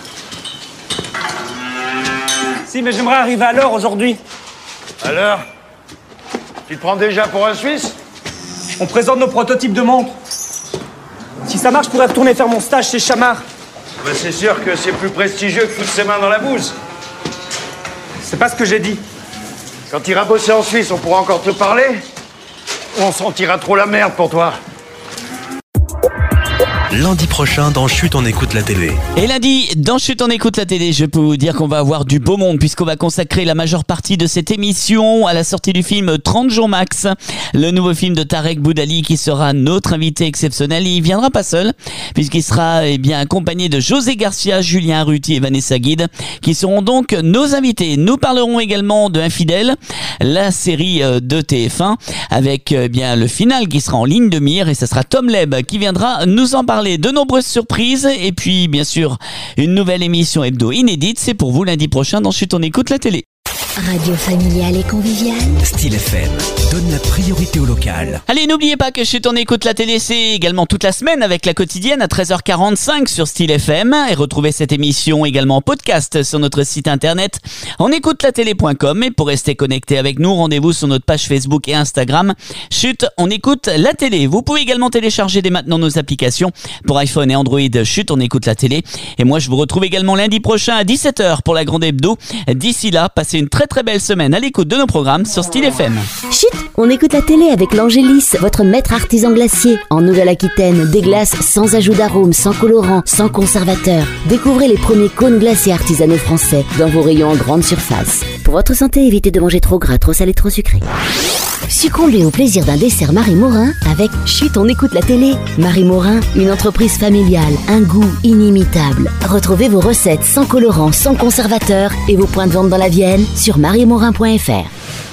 Si, mais j'aimerais arriver à l'heure aujourd'hui. À l'heure? Tu te prends déjà pour un Suisse? On présente nos prototypes de montres. Si ça marche, je pourrais retourner faire mon stage chez Chamard. Ben c'est sûr que c'est plus prestigieux que foutre ses mains dans la bouse. C'est pas ce que j'ai dit. Quand tu iras bosser en Suisse, on pourra encore te parler? Ou on sentira trop la merde pour toi? Lundi prochain, dans Chut, on écoute la télé. Et lundi, dans Chut, on écoute la télé, je peux vous dire qu'on va avoir du beau monde puisqu'on va consacrer la majeure partie de cette émission à la sortie du film 30 jours max, le nouveau film de Tarek Boudali qui sera notre invité exceptionnel. Il viendra pas seul puisqu'il sera accompagné de José Garcia, Julien Arruti et Vanessa Guide qui seront donc nos invités. Nous parlerons également de Infidèles, la série de TF1 avec le final qui sera en ligne de mire et ce sera Tom Leb qui viendra nous en parler. De nombreuses surprises et puis bien sûr une nouvelle émission hebdo inédite, c'est pour vous lundi prochain dans Chut on écoute la télé. Radio familiale et conviviale. Style FM donne la priorité au local. Allez, n'oubliez pas que Chut, on écoute la télé, c'est également toute la semaine avec la quotidienne à 13h45 sur Style FM. Et retrouvez cette émission également en podcast sur notre site internet onécoutelatélé.com. Et pour rester connecté avec nous, rendez-vous sur notre page Facebook et Instagram. Chut, on écoute la télé. Vous pouvez également télécharger dès maintenant nos applications pour iPhone et Android. Chut, on écoute la télé. Et moi, je vous retrouve également lundi prochain à 17h pour la grande hebdo. D'ici là, passez une très très belle semaine à l'écoute de nos programmes sur Style FM. Chut, on écoute la télé avec l'Angélis, votre maître artisan glacier. En Nouvelle-Aquitaine, des glaces sans ajout d'arôme, sans colorant, sans conservateur. Découvrez les premiers cônes glacés artisanaux français dans vos rayons en grande surface. Pour votre santé, évitez de manger trop gras, trop salé, trop sucré. Succombez au plaisir d'un dessert Marie Morin avec Chut, on écoute la télé. Marie Morin, une entreprise familiale, un goût inimitable. Retrouvez vos recettes sans colorant, sans conservateur et vos points de vente dans la Vienne sur mariemorin.fr.